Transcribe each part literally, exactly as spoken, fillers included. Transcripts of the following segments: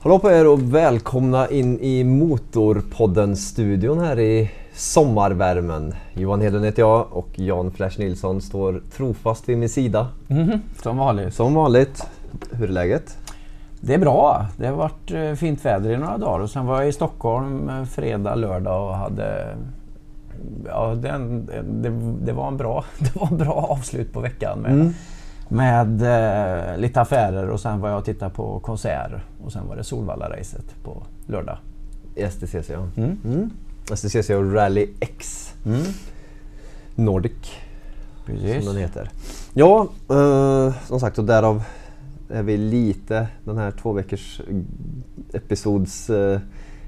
Hallå på er och välkomna in i Motorpodden-studion här i sommarvärmen. Johan Hedlund heter jag och Jan Flash Nilsson står trofast vid min sida. Mm-hmm. Som vanligt. Som vanligt. Hur är läget? Det är bra. Det har varit fint väder i några dagar och sen var jag i Stockholm fredag, lördag och hade... Ja, det, det, det, var en bra, det var en bra avslut på veckan med, mm. med eh, lite affärer och sen var jag och tittade på konsert och sen var det Solvalla-racet på lördag. S T C C, ja. Mm. Mm. S T C C och Rally X. Mm. Nordic. Precis. Som den heter. Ja, eh, som sagt, och därav är vi lite den här två veckors episods... Eh,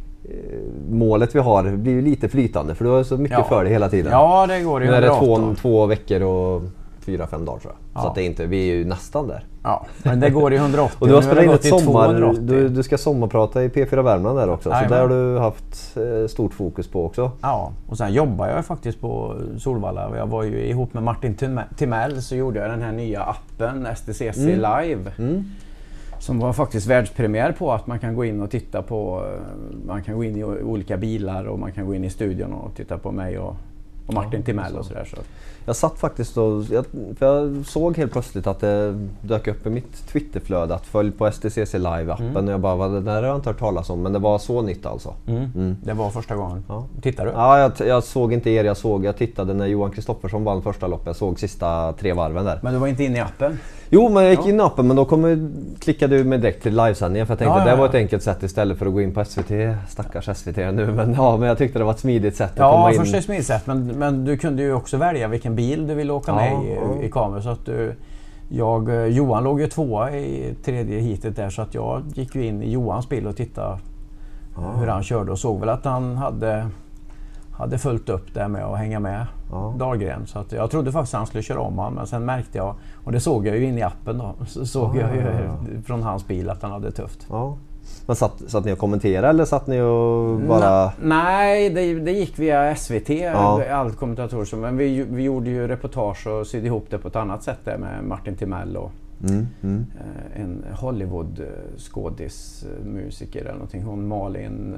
målet vi har blir ju lite flytande för du har så mycket ja. för det hela tiden. Ja, det går ju. Nu är det två, två veckor och fyra, fem dagar tror jag. Ja. Så att det är inte, vi är ju nästan där. Ja, men det går i hundraåttio. Och du har spelat in ett sommar, du, du ska sommarprata i P fyra Värmland där också. Aj, så där har du haft eh, stort fokus på också. Ja, och sen jobbar jag faktiskt på Solvalla. Jag var ju ihop med Martin Timell så gjorde jag den här nya appen S T C C mm. Live. Mm. Som var faktiskt världspremiär på att man kan gå in och titta på, man kan gå in i olika bilar och man kan gå in i studion och titta på mig och, och Martin ja, Timell och sådär. Så. Jag satt faktiskt och, jag, för jag såg helt plötsligt att det dök upp i mitt Twitterflöde att följ på S T C C Live-appen mm. och jag bara, vad det där har jag inte hört talas om, men det var så nytt alltså. Mm. Mm. Det var första gången. Ja. Tittar du? Ja, jag, jag såg inte er, jag såg, jag tittade när Johan Kristoffersson vann första loppet, jag såg sista tre varven där. Men du var inte inne i appen? Jo, men jag gick ja. in i appen, men då kom, klickade du mig direkt till livesändningen för jag tänkte ja, ja, ja. det var ett enkelt sätt istället för att gå in på S V T. Stackars S V T nu, men, ja, men jag tyckte det var ett smidigt sätt att ja, komma in. Ja, först är det smidigt sätt, men, men du kunde ju också välja vilken bil du ville åka ja, med i, ja. i kameran. Så att du, jag, Johan låg ju tvåa i tredje heatet där så att jag gick ju in i Johans bil och tittade ja. hur han körde och såg väl att han hade... hade följt upp det med att hänga med ja. Dahlgren. Så att jag trodde faktiskt att han skulle köra om han, men sen märkte jag, och det såg jag ju in i appen då, så såg ja, jag ju ja, ja. från hans bil att han hade tufft. Ja. Men satt, satt ni och kommenterade eller satt ni och bara... Na, nej, det, det gick via S V T, ja. allt kommentatorer. Men vi, vi gjorde ju reportage och sydde ihop det på ett annat sätt där med Martin Timell och mm, mm. en Hollywood-skådis, musiker eller någonting. Hon Malin...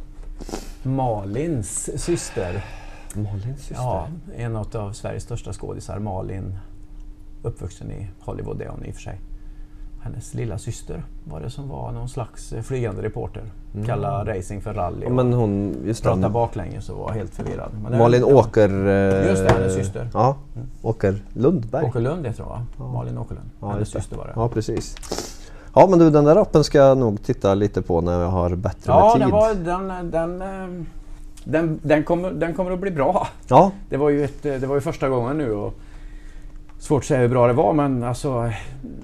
Malins syster. Malins syster? Ja, en av Sveriges största skådisar. Malin, uppvuxen i Hollywood är hon i och för sig. Hennes lilla syster var det som var någon slags flygande reporter. Mm. Kalla racing för rally. Ja, men hon just pratade baklänges och var helt förvirrad. Men Malin det, Åker... Just det, hennes syster. Ja, mm. Åker Lundberg. Åker Lund, det tror jag. Ja. Malin Åkerlund. Ja, hennes syster var det. Ja, precis. Ja, men du, den där appen ska jag nog titta lite på när jag har bättre ja, med tid. Ja, den, den, den, den, den, kommer, den kommer att bli bra. Ja. Det var ju, ett, det var ju första gången nu och svårt att säga hur bra det var, men alltså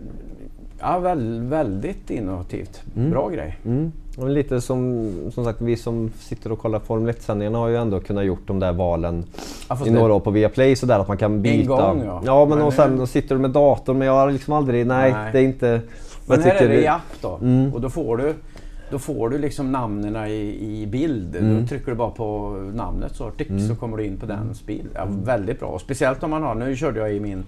ja, väl, väldigt innovativt. Mm. Bra grej. Mm. Och lite som, som sagt, vi som sitter och kollar Formel ett-sändningarna har ju ändå kunnat gjort de där valen ja, i några år på Viaplay så där att man kan byta. En gång, ja. Ja, men, men och sen då sitter du med datorn, men jag har liksom aldrig, nej, nej. det är inte... Men här är det i app då, mm. och då får du, då får du liksom namnen i, i bild. Mm. Då trycker du bara på namnet så, tick, mm. så kommer du in på den bil. Ja, väldigt bra, och speciellt om man har, nu körde jag i min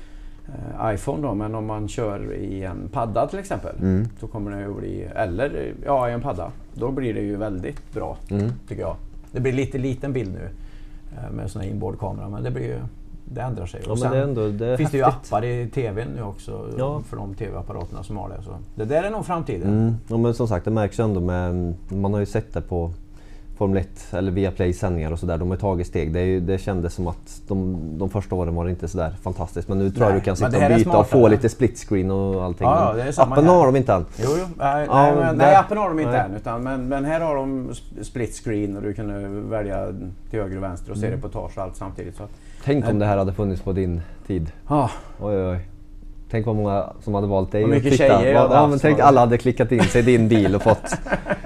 eh, iPhone då, men om man kör i en padda till exempel, mm. så kommer det att bli, eller ja, i en padda, då blir det ju väldigt bra mm. tycker jag. Det blir lite liten bild nu eh, med sån här inboardkamera, men det blir ju, det ändrar sig. Ja, och sen det ändå, det finns det ju appar i tvn nu också ja. för de tv-apparaterna som har det. Så det där är nog framtiden. Mm. Ja, men som sagt, det märks ju ändå med, man har ju sett det på Formel ett eller Viaplay-sändningar och sådär. De har tagit steg. Det, är ju, det kändes som att de, de första åren var det inte sådär fantastiskt. Men nu tror jag du kan sitta och byta och få lite split screen och allting. Ja, det är samma appen här. har de inte än. Jo, jo. Nej, ja, nej, men, nej, appen har de inte nej. än. Utan, men, men här har de split screen och du kan välja till höger och vänster och se mm. reportage och allt samtidigt. Så att, tänk om det här hade funnits på din tid. Ah. Oj, oj, oj. Tänk vad många som hade valt dig. Och mycket tjejer. Ja, men tänk alla hade klickat in sig i din bil och fått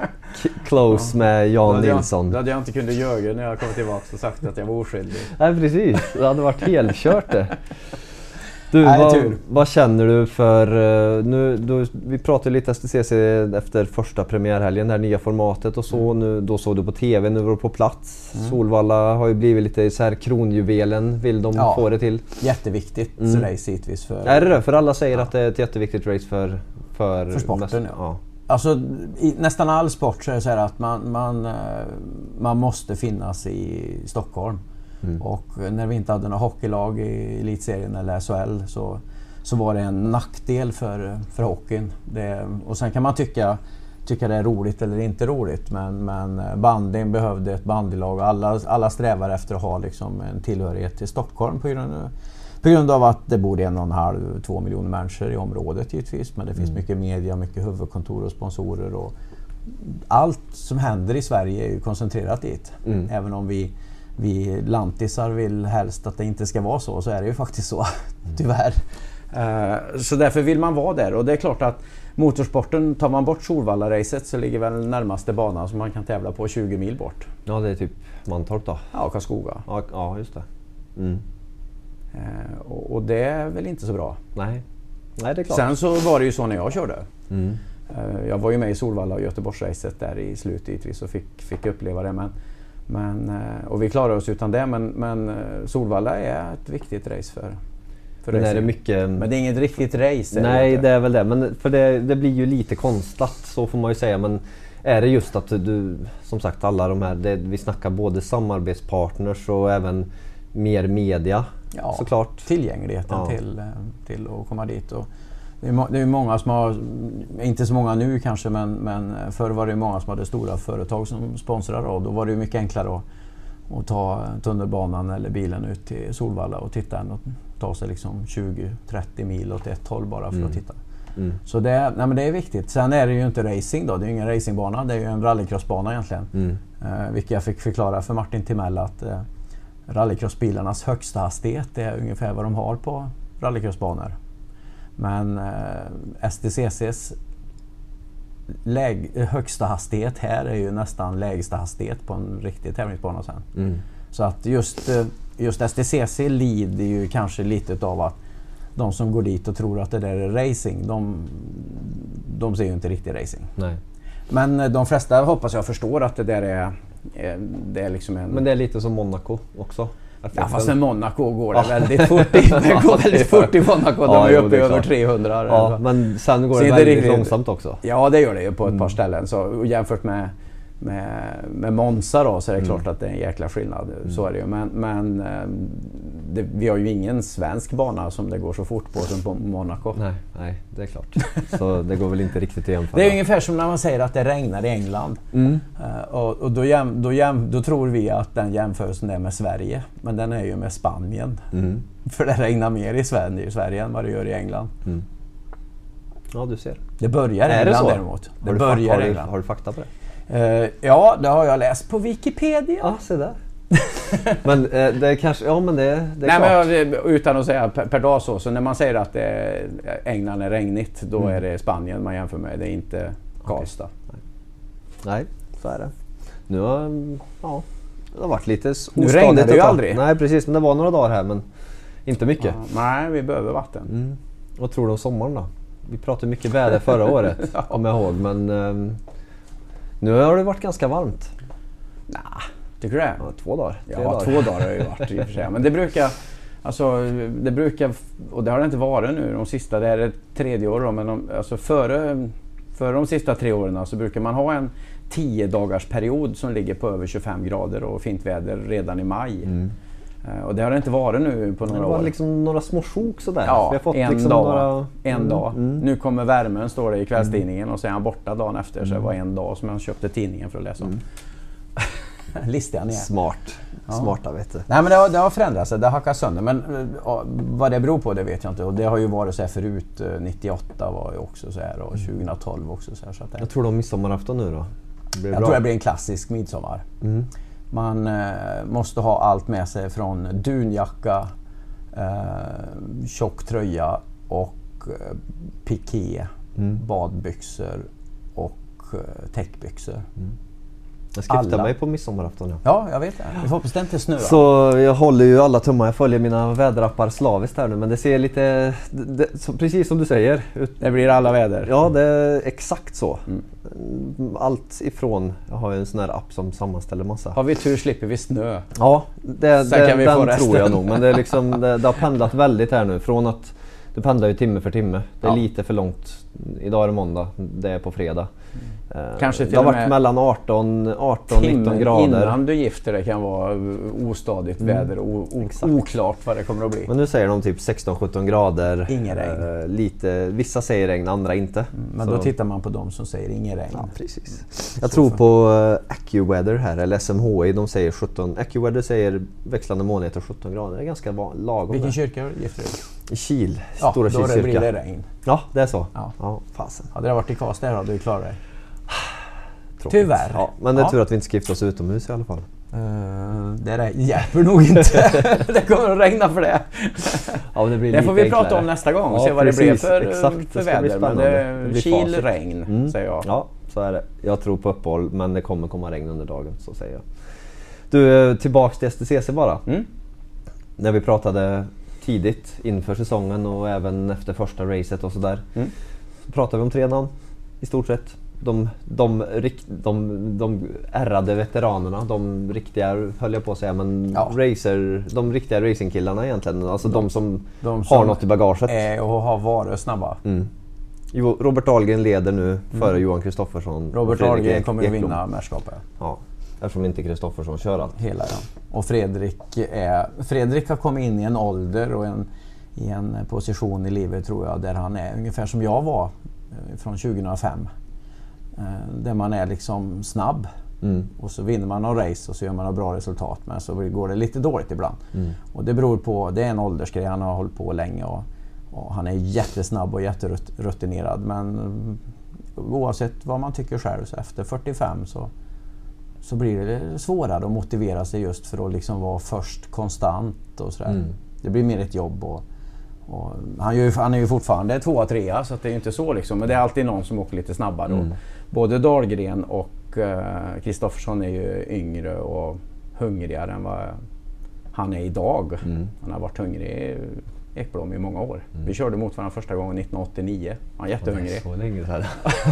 close ja. med Jan det Nilsson. Jag, det hade jag inte kunnat göra när jag kom tillbaka och sagt att jag var oskyldig. Nej, precis. Det hade varit helkört det. Du, Nej, vad, vad känner du för... Nu, du, vi pratade lite S T C C efter första premiärhelgen, det här nya formatet och så. Mm. Nu, då såg du på tv, nu var du på plats. Mm. Solvalla har ju blivit lite så här kronjuvelen, vill de ja, få det till. Jätteviktigt mm. race hittills. För, är det det? För alla säger ja. att det är ett jätteviktigt race för... För, för sporten, mest, ja. ja. Alltså i nästan all sport så är det så här att man, man, man måste finnas i Stockholm. Mm. Och när vi inte hade några hockeylag i elitserien eller S H L så, så var det en nackdel för, för hockeyn. Det, och sen kan man tycka, tycka det är roligt eller inte roligt, men, men bandyn behövde ett bandylag och alla, alla strävar efter att ha liksom en tillhörighet till Stockholm på grund, på grund av att det bor en och en halv, två miljoner människor i området givetvis, men det finns mm. mycket media, mycket huvudkontor och sponsorer och allt som händer i Sverige är ju koncentrerat dit. Mm. Även om vi Vi lantisar vill helst att det inte ska vara så, så är det ju faktiskt så, tyvärr. Uh, så därför vill man vara där, och det är klart att motorsporten, tar man bort Solvalla-racet så ligger väl närmaste banan som man kan tävla på tjugo mil bort. Ja, det är typ Mantorp då. Ja, Karlskoga. Ja, ja just det. Mm. Uh, och, och det är väl inte så bra. Nej. Nej, det är klart. Sen så var det ju så när jag körde. Mm. Uh, jag var ju med i Solvalla och Göteborgsracet där i slutet givetvis och fick, fick uppleva det, men Men, och vi klarar oss utan det, men, men Solvalla är ett viktigt race för, för men, är det mycket... men det är inget riktigt race. Nej, det, det är väl det. Men för det, det blir ju lite konstlat, så får man ju säga. Men är det just att du, som sagt, alla de här, det, vi snackar både samarbetspartners och även mer media, ja, såklart. Tillgängligheten ja. till, till att komma dit. Och det är, må, det är många som har, inte så många nu kanske, men, men förr var det många som hade stora företag som sponsrar, och då var det mycket enklare att, att ta tunnelbanan eller bilen ut till Solvalla och titta än att ta sig liksom tjugo till trettio mil åt ett håll bara för mm. att titta. Mm. Så det, nej men det är viktigt. Sen är det ju inte racing då, det är ju ingen racingbana, det är ju en rallycrossbana egentligen. Mm. Eh, vilket jag fick förklara för Martin Timell att eh, rallycrossbilarnas högsta hastighet är ungefär vad de har på rallycrossbanor. Men eh, S T C C:s läg- högsta hastighet här är ju nästan lägsta hastighet på en riktig tävlingsbana sen. Mm. Så att just, just S T C C lider ju kanske lite av att de som går dit och tror att det där är racing, de, de ser ju inte riktigt racing. Nej. Men de flesta hoppas jag förstår att det där är, det är liksom en... Men det är lite som Monaco också. Ja, fast i Monaco går det ja. väldigt fort i, det går väldigt fort i Monaco, de ja, är uppe i över trehundra. Ja, men sen går det, det väldigt riktigt långsamt också. Ja, det gör det ju på ett mm. par ställen. Så, jämfört med, med, med Monza då, så är det mm. klart att det är en jäkla skillnad. Mm. Så är det ju. Men, men det, vi har ju ingen svensk bana som det går så fort på som på Monaco. Nej, nej, det är klart. Så det går väl inte riktigt att jämföra. Det är ungefär som när man säger att det regnar i England. Mm. Uh, och och då, jäm, då, jäm, då tror vi att den jämförelsen är med Sverige. Men den är ju med Spanien. Mm. För det regnar mer i Sverige, i Sverige än vad det gör i England. Mm. Ja, du ser. Det börjar i England däremot. Det har, börjar du, har, England. Du, har du fakta på det? Uh, ja, det har jag läst på Wikipedia. Ja, se där. Men eh, det är kanske, ja men det, det är Nej, klart. Men utan att säga per, per dag så, så när man säger att det, England är regnigt, då mm. är det Spanien man jämför med, det är inte Karlstad. Okay. Nej. Nej, så är det. Nu har, ja, det har varit lite ostadigt. Nu regnar det ju aldrig. Nej, precis, men det var några dagar här, men inte mycket. Ja, nej, vi behöver vatten. Mm. Vad tror du om sommaren då? Vi pratade mycket väder förra året, ja. om jag ihåg, men um, nu har det varit ganska varmt. Nej. Tycker du det? Ja, två dagar. Ja, dagar. två dagar har det ju varit i och för sig. Men det brukar, alltså, det brukar, och det har det inte varit nu de sista, det är det tredje år då, men de, alltså före, före de sista tre åren så brukar man ha en tio dagars period som ligger på över tjugofem grader och fint väder redan i maj. Mm. Uh, och det har det inte varit nu på några år. Det var år. liksom några små sjok sådär. Ja, Vi har fått en liksom dag. Några... En mm. dag. Mm. Nu kommer värmen, står det i kvällstidningen, mm. och så är han borta dagen efter, så det var en dag som jag köpte tidningen för att läsa om. Mm. Listiga Smart. Ja. Smarta, vet du. Nej, men det har, det har förändrats, det har hackat sönder. Men ja, vad det beror på, det vet jag inte. Och det har ju varit så här förut. nittioåtta var ju också så här, och tjugohundratolv också så här. Så att det... Jag tror de midsommarafton nu då. Jag bra. tror det blir en klassisk midsommar. Mm. Man eh, måste ha allt med sig från dunjacka, eh, tjock tröja och eh, piké, mm. badbyxor och eh, täckbyxor. Mm. Jag ska gifta mig på midsommarafton. Ja, ja jag vet det. Vi får hoppas det inte snöar. Så jag håller ju alla tummar. Jag följer mina väderappar slaviskt här nu. Men det ser lite, det, så, precis som du säger. Ut, det blir alla väder. Ja, det är exakt så. Mm. Allt ifrån, jag har ju en sån här app som sammanställer massa. Har vi tur slipper vi snö. Ja, det, det, den tror jag nog. Men det, är liksom, det, det har pendlat väldigt här nu. Från att det pendlar ju timme för timme. Det är ja. lite för långt. Idag är det måndag, det är på fredag. Kanske till det har och varit med mellan arton, arton nitton grader. Innan du gifter dig kan vara ostadigt mm. väder och o- oklart vad det kommer att bli. Men nu säger de typ sexton sjutton grader. Ingen regn. Eh, lite, vissa säger regn, andra inte. Mm, men så då tittar man på dem som säger ingen regn. Ja, precis. Jag tror på uh, AccuWeather här, eller S M H I, de säger sjutton. AccuWeather säger växlande molnighet och sjutton grader. Det är ganska lagom. Vilken där. kyrka gifter du? I Kil, ja, Stora Kilkyrka. Då blir det regn. Ja, det är så. Ja. Ja, fasen. Hade det varit i Karlstad hade du klarat dig. Tråkigt. Tyvärr. Ja, men det är ja. tur att vi inte ska gifta oss utomhus i alla fall. Uh, det hjälper nog inte. Det kommer att regna för det. Ja, det blir det får vi enklare. prata om nästa gång och ja, se vad precis. det blir för, Exakt, för det väder. Men det är Kil, regn, mm. säger jag. Ja, så är det. Jag tror på uppehåll, men det kommer komma regn under dagen, så säger jag. Du, tillbaks till S T C C bara. Mm. När vi pratade tidigt inför säsongen och även efter första racet och sådär. Mm. Så pratade vi om tre namn i stort sett. De, de, de, de, de ärrade veteranerna, de riktiga, höll jag på att säga, men ja. racer, de riktiga racingkillarna egentligen. Alltså de, de som de har något i bagaget. Är och har varit snabba. Mm. Jo, Robert Ahlgren leder nu mm. före Johan Kristoffersson. Robert Ahlgren kommer att vinna mästerskapet. Ja, eftersom inte Kristoffersson kör allt. Hela, ja. Och Fredrik, är, Fredrik har kommit in i en ålder och en, i en position i livet, tror jag, där han är ungefär som jag var från tjugohundrafem. Där man är liksom snabb mm. och så vinner man någon race och så gör man ett bra resultat, men så går det lite dåligt ibland. Mm. Och det beror på, det är en åldersgrej, han har hållit på länge och, och han är jättesnabb och jätterutinerad, men oavsett vad man tycker själv så efter fyrtiofem så, så blir det svårare att motivera sig just för att liksom vara först konstant och sådär. Mm. Det blir mer ett jobb och Och han, är ju, han är ju fortfarande tvåa, trea, så att det är ju inte så liksom. Men det är alltid någon som åker lite snabbare. Mm. Både Dahlgren och Kristoffersson uh, är ju yngre och hungrigare än vad han är idag. Mm. Han har varit hungrig i Ekblom i många år. Mm. Vi körde mot varandra första gången nittonhundraåttionio. Han är jättehungrig. Så länge sedan.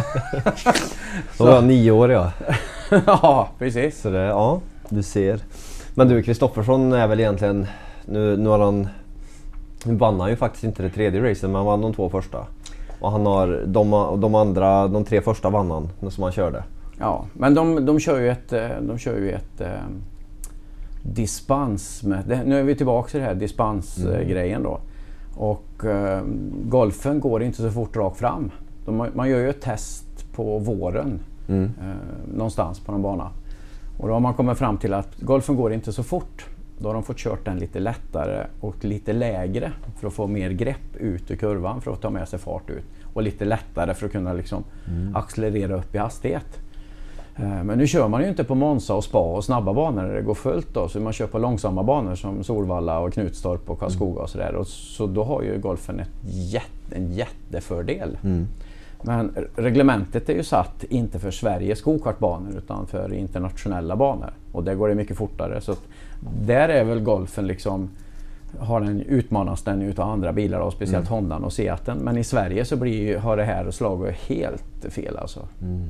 Då var jag nio år, ja. Ja, precis. Så det, ja, du ser. Men du, Kristoffersson är väl egentligen... Nu, nu har han... Nu vann han ju faktiskt inte det tredje racet, men han vann de två första. Och han har de, de andra, de tre första vann han som han körde. Ja, men de, de kör ju ett, de kör ju ett eh, dispens med, det, nu är vi tillbaka till det här dispensgrejen mm. då. Och eh, golfen går inte så fort rakt fram. De, man gör ju ett test på våren mm. eh, någonstans på någon bana. Och då har man kommit fram till att golfen går inte så fort. Då har de fått kört den lite lättare och lite lägre för att få mer grepp ut ur kurvan för att ta med sig fart ut. Och lite lättare för att kunna liksom mm. accelerera upp i hastighet. Men nu kör man ju inte på Monza och Spa och snabba banor när det går fullt då. Så man kör på långsamma banor som Solvalla och Knutstorp och Karlskoga och sådär. Och så då har ju golfen ett jätte, en jättefördel. Mm. Men reglementet är ju satt inte för Sveriges gokartbanor utan för internationella banor. Och där går det mycket fortare. Så där är väl golfen liksom, har den, utmanas den utav andra bilar och speciellt mm. Hondan och Seaten. Men i Sverige så blir, har det här slagit helt fel alltså. Mm.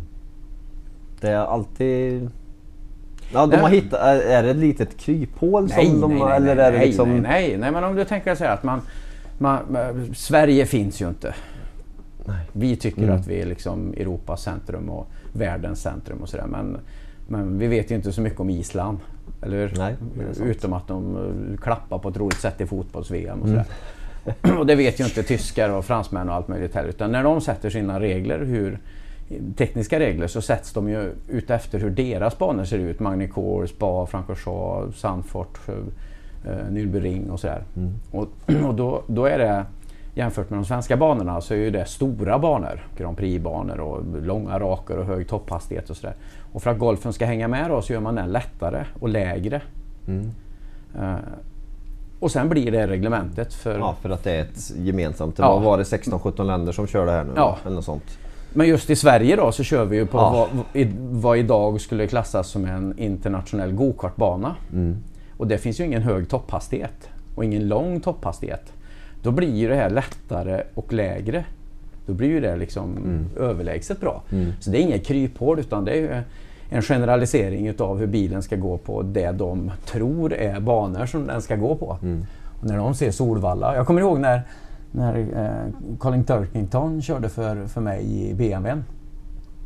Det är alltid... Ja, de har hittat, är det ett litet kryphål som nej, de nej, nej, eller nej, är det liksom... nej, nej, nej, men om du tänker så här att man, man, Sverige finns ju inte. Nej. Vi tycker mm. att vi är liksom Europas centrum och världens centrum och sådär, men, men vi vet ju inte så mycket om Island, eller nej, utom att de klappar på ett roligt sätt i fotbolls-V M och sådär. Mm. Och det vet ju inte tyskar och fransmän och allt möjligt heller, utan när de sätter sina regler, hur tekniska regler, så sätts de ju ut efter hur deras banor ser ut. Magny-Cours, Spa, Francorchamps, Zandvoort, eh, Nürburgring och sådär. Mm. Och, och då, då är det, jämfört med de svenska banorna, så är ju det stora banor, Grand Prix-banor och långa raker och hög topphastighet och sådär. Och för att golfen ska hänga med då, så gör man den lättare och lägre. Mm. Uh, och sen blir det reglementet för... Ja, för att det är ett gemensamt. Det var, ja. var det sexton sjutton länder som kör det här nu? Ja. Eller något sånt. Men just i Sverige då så kör vi ju på ja. vad, vad idag skulle klassas som en internationell gokartbana. Mm. Och det finns ju ingen hög topphastighet och ingen lång topphastighet. Då blir ju det här lättare och lägre. Då blir ju det liksom mm. överlägset bra. Mm. Så det är inget kryphål, utan det är ju en generalisering utav hur bilen ska gå på det de tror är banor som den ska gå på. Mm. Och när de ser Solvalla. Jag kommer ihåg när, när eh, Colin Turkington körde för, för mig i B M W.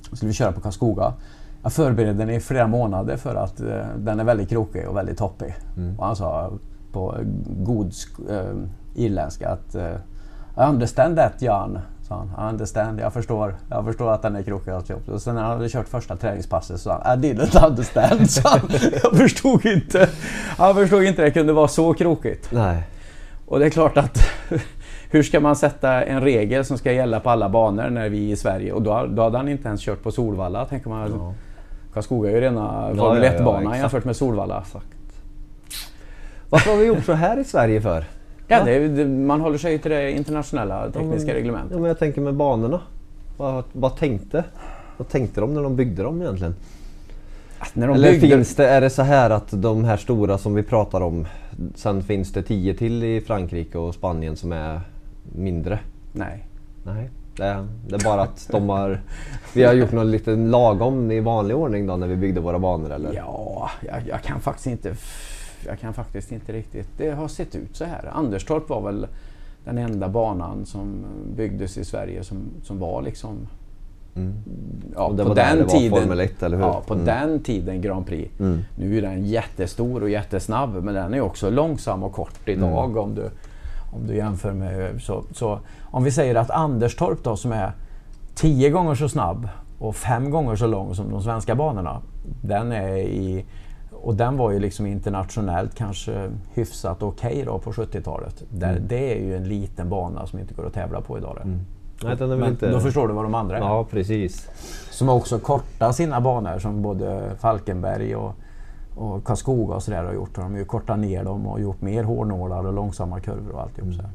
skulle vi köra på Karlskoga. Jag förberedde den i flera månader för att uh, den är väldigt krokig och väldigt toppig. Mm. Och han sa på god uh, irländska att uh, I understand that, Jan. Så han, I understand, jag förstår, jag förstår att den är krokig. Och sen när han hade kört första träningspasset så sa han, I didn't understand. Så han, jag förstod inte, jag förstod inte att det kunde vara så krokigt. Nej. Och det är klart att hur ska man sätta en regel som ska gälla på alla banor när vi är i Sverige? Och då, då hade han inte ens kört på Solvalla, tänker man. Ja. Karlskoga är ju rena Formel ett-bana ja, ja, jämfört med Solvalla. Exakt. Varför har vi gjort så här i Sverige för? Ja, det är, man håller sig till det internationella tekniska ja, reglementet. Ja, men jag tänker med banorna. Vad, vad tänkte? Vad tänkte de när de byggde dem egentligen? Att när de Eller byggde... finns det, är det så här att de här stora som vi pratar om, sen finns det tio till i Frankrike och Spanien som är mindre? Nej. Nej. Det är, det är bara att de har, vi har gjort något lite lagom i vanlig ordning då när vi byggde våra banor, eller? Ja, jag, jag kan faktiskt inte jag kan faktiskt inte riktigt. Det har sett ut så här. Anderstorp var väl den enda banan som byggdes i Sverige som, som var liksom mm. ja, och det på var den där det tiden, var Formel ett, eller hur? Ja, på mm. den tiden Grand Prix. Mm. Nu är den jättestor och jättesnabb, men den är också långsam och kort idag mm. om du om du jämför med så, så om vi säger att Anderstorp då som är tio gånger så snabb och fem gånger så lång som de svenska banorna, den är i och den var ju liksom internationellt kanske hyfsat okej okay då på sjuttiotalet. Där, mm. Det är ju en liten bana som inte går att tävla på idag. Mm. Nej, den är väl men inte... då förstår du vad de andra är. Ja, precis. Som också kortar sina banor som både Falkenberg och, och Karlskoga och sådär har gjort. De har ju kortat ner dem och gjort mer hårnålar och långsamma kurvor och alltihop så här.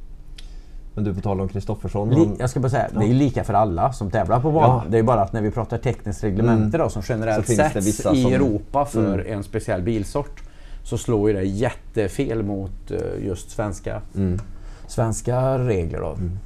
Men du, på tal om Kristoffersson. Li- jag ska bara säga, ja. Det är ju lika för alla som tävlar på banan. Ja. Det är bara att när vi pratar tekniskt reglemente mm. då, som generellt sätts i som... Europa för mm. en speciell bilsort, så slår ju det jättefel mot uh, just svenska, mm. svenska regler då. Mm.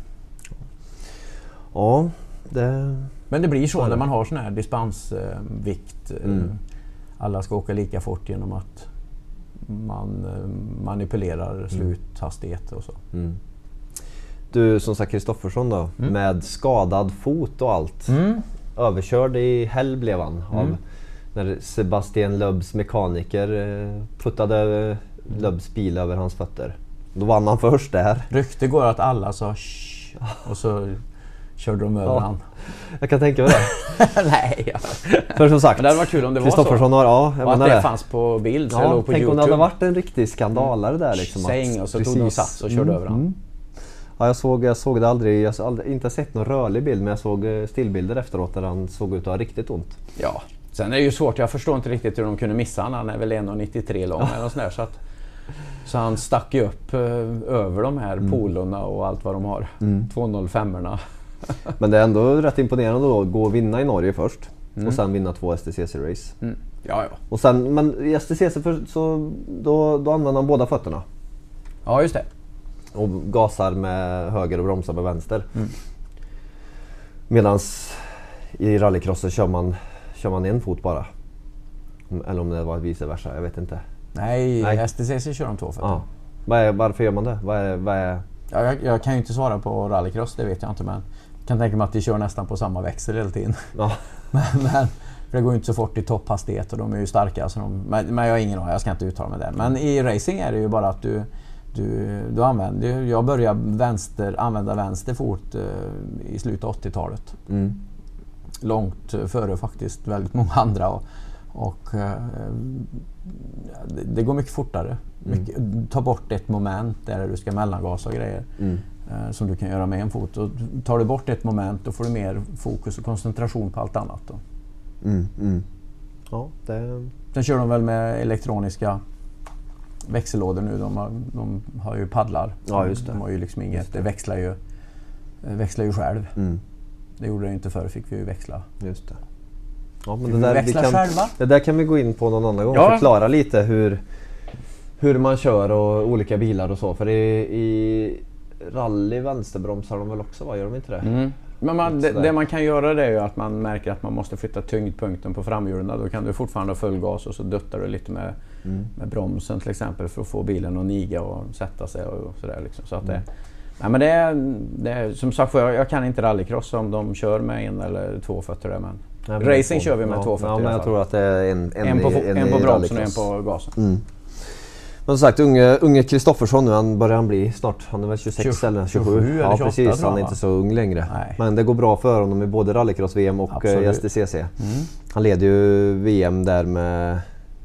Ja, det... Men det blir så när man har sån här dispensvikt. Uh, mm. Alla ska åka lika fort genom att man uh, manipulerar sluthastighet och så. Mm. Du, som sagt, Kristoffersson då, mm. med skadad fot och allt. Mm. Överkörd i helg blev han mm. av när Sebastian Loebs mekaniker eh, puttade eh, Loebs bil över hans fötter. Då vann han först där. Rykte går att alla sa shh, och så körde de över ja. han. Jag kan tänka mig det. Nej. Ja. För som sagt, det hade varit kul om det var Kristoffersson så. har, ja, jag och att det, det fanns på bild så ja, låg på tänk YouTube. om det hade varit en riktig skandalare där liksom. Säng och så tog de sats och körde mm. över han. Mm. Ja, jag såg, jag såg det aldrig, jag har aldrig, inte sett någon rörlig bild, men jag såg stillbilder efteråt där han såg ut att ha riktigt ont. Ja, sen är det ju svårt, jag förstår inte riktigt hur de kunde missa han, han är väl en komma nittiotre lång eller något sånt där, så att så han stack ju upp uh, över de här mm. polorna och allt vad de har, mm. två noll fem-erna. Men det är ändå rätt imponerande då att gå och vinna i Norge först mm. och sen vinna två S T C C-race. Mm. Ja, ja. Och sen, men i S T C C för, så då, då använder han båda fötterna. Ja, just det. Och gasar med höger och bromsar med vänster. Mm. Medans i rallycrossen kör man, kör man en fot bara. Eller om det var vice versa, jag vet inte. Nej, Nej. S T C C kör de två fötter. Ja. Vad är, varför gör man det? Vad är, vad är... Ja, jag, jag kan ju inte svara på rallycross, det vet jag inte. Men jag kan tänka mig att de kör nästan på samma växel hela tiden. Ja. men, men det går ju inte så fort i topphastighet och de är ju starka. Så de, men, men jag har ingen aning, jag ska inte uttala mig där. Men i racing är det ju bara att du Du, du använder, jag började vänster, använda vänster fot eh, i slutet av åttiotalet. Mm. Långt före faktiskt väldigt många andra. Och, och eh, det, det går mycket fortare. Mm. Mycket, ta bort ett moment där du ska mellangasa och grejer. Mm. Eh, som du kan göra med en fot. Och tar du bort ett moment då får du mer fokus och koncentration på allt annat. Då. Mm. Mm. Ja, det... Sen kör de väl med elektroniska växellådor nu, de har, de har ju paddlar. Ja, just det. De har ju liksom inget, det växlar ju, växlar ju själv. Mm. Det gjorde det inte förr, fick vi ju växla. Just det. Ja, men det där, växla vi kan, själva? Det där kan vi gå in på någon annan gång. Ja. Förklara lite hur, hur man kör och olika bilar och så. För i, i rally vänsterbromsar de väl också, va? Gör de inte det? Mm. Men man, det, det man kan göra det är ju att man märker att man måste flytta tyngdpunkten på framhjulen. Då kan du fortfarande ha full gas och så duttar du lite med, mm. med bromsen till exempel för att få bilen att niga och sätta sig och sådär liksom. Så att det, Nej, men det är, det är som sagt, jag, jag kan inte rallycross om de kör med en eller två fötter där, men, nej, men racing kör vi med ja, två fötter. Ja, men jag tror att det är en, en, en på, en, en på bromsen och en på gasen. Mm. Men som sagt, unge, unge Kristoffersson nu, han börjar han bli snart. Han är väl tjugosex eller tjugosju. tjugosju ja, eller tjugoåtta, precis. Han är inte så ung längre. Nej. Men det går bra för honom i både rallycross-V M och absolut. S T C C. Mm. Han leder ju V M där med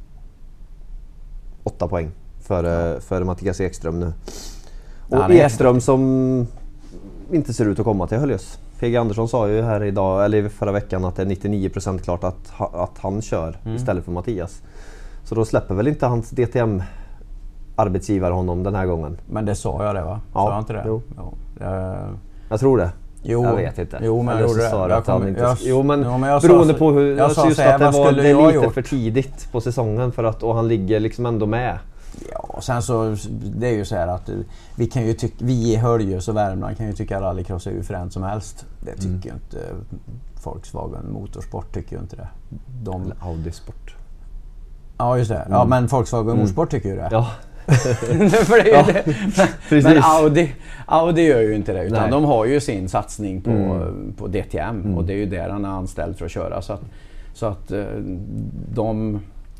åtta poäng före, före Mattias Ekström nu. Och ja, Ekström som inte ser ut att komma till Höljes. P G Andersson sa ju här idag, eller förra veckan, att det är nittionio procent klart att, att han kör mm. istället för Mattias. Så då släpper väl inte hans D T M-arbetsgivare honom den här gången. Men det sa jag det, va? Ja, sa jag inte det? Jo. Jo. Jag... jag tror det. Jo, jag vet inte. Jo, men jag gjorde det. Jag kom, inte... jag, jo, men, jo, men jag beroende sa, på hur... Jag sa just säga, att det var det lite gjort? för tidigt på säsongen för att, och han ligger liksom ändå med. Ja, sen så det är ju så här att vi kan ju tycka, vi i Höljes och Värmland kan ju tycka att rallycross är ju fränt som helst. Det tycker mm. ju inte Volkswagen Motorsport, tycker ju inte det. De... Audi Sport. Ja, just det. Mm. Ja, men Volkswagen mm. Motorsport tycker ju det. Ja. För det är ja, det. Men, men Audi, Audi gör ju inte det, utan nej. De har ju sin satsning på, mm. på D T M mm. och det är ju där han är anställd för att köra. Så att, så att de...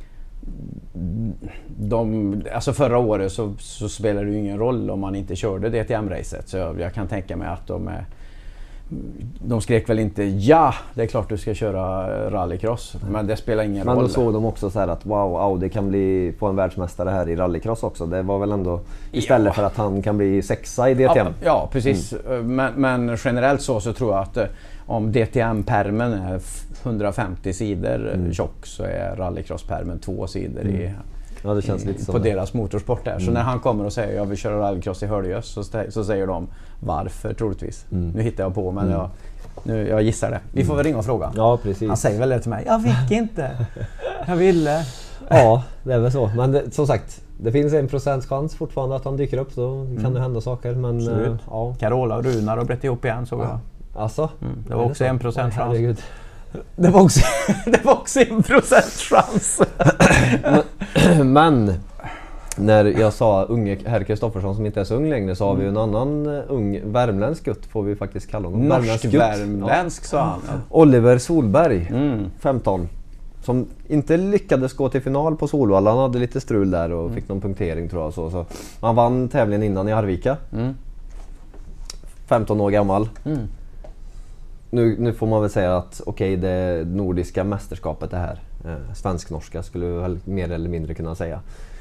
De, alltså förra året så, så spelade det ju ingen roll om man inte körde D T M-racet, så jag, jag kan tänka mig att de är, de skrek väl inte ja, det är klart du ska köra rallycross, men det spelar ingen men roll. Men då såg de också så här att wow, Audi kan bli på en världsmästare här i rallycross också. Det var väl ändå istället ja. För att han kan bli sexa i D T M. Ja, ja precis. Mm. Men, men generellt så, så tror jag att om D T M-permen är hundrafemtio sidor mm. tjock, så är rallycross-permen två sidor mm. i, ja, det känns i, lite på deras motorsport där. Mm. Så när han kommer och säger jag vill köra rallycross i Höljes, så, så säger de varför troligtvis. Mm. Nu hittar jag på, men mm. jag, nu, jag gissar det. Vi får väl ringa och fråga. Ja, precis. Han säger väl det till mig. Jag fick inte. Jag ville. Ja, det är väl så. Men det, som sagt, det finns en procents chans fortfarande att han dyker upp, så kan mm. det hända saker. Men, absolut. Äh, ja. Carola och Runar har brett ihop igen, såg jag. Alltså? Mm. Det var också en procent chans. Herregud. Det var också, det var också en procent chans. men, men när jag sa unge herr Kristoffersson som inte är så ung längre, så har vi ju en annan ung värmländsk gutt, får vi faktiskt kalla honom. Norsk värmländsk, sa han. Oliver Solberg, mm. femton. Som inte lyckades gå till final på Solvalla. Han hade lite strul där och mm. fick någon punktering, tror jag. Så, så. Han vann tävlingen innan i Arvika. Mm. femton år gammal. Mm. Nu, nu får man väl säga att okej, okay, det nordiska mästerskapet det här. Eh, Svensk-norska skulle vi väl mer eller mindre kunna säga.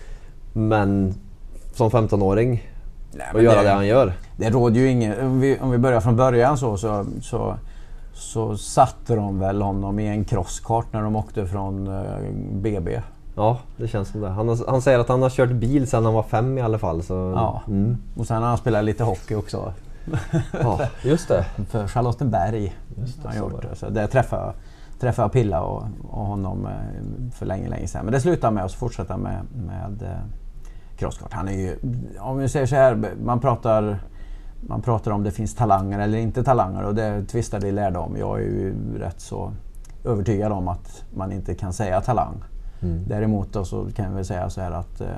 Men som femton-åring och göra det, det han gör. Det råder ju ingen... Om vi, om vi börjar från början så, så, så, så satte de väl honom i en crosskart när de åkte från eh, B B. Ja, det känns som det. Han, har, han säger att han har kört bil sedan han var fem i alla fall. Så, ja, mm. och sen har han spelat lite hockey också. Ja, just det. För Charlottenberg. Just det, han gjort det. Så det träffade, träffade Pilla och, och honom för länge, länge sedan. Men det slutar med att fortsätta med, med crosskart. Han är ju, om vi säger så här, man pratar, man pratar om det finns talanger eller inte talanger, och det tvistar det lärde om. Jag är ju rätt så övertygad om att man inte kan säga talang. Mm. Däremot då så kan vi säga så här att eh,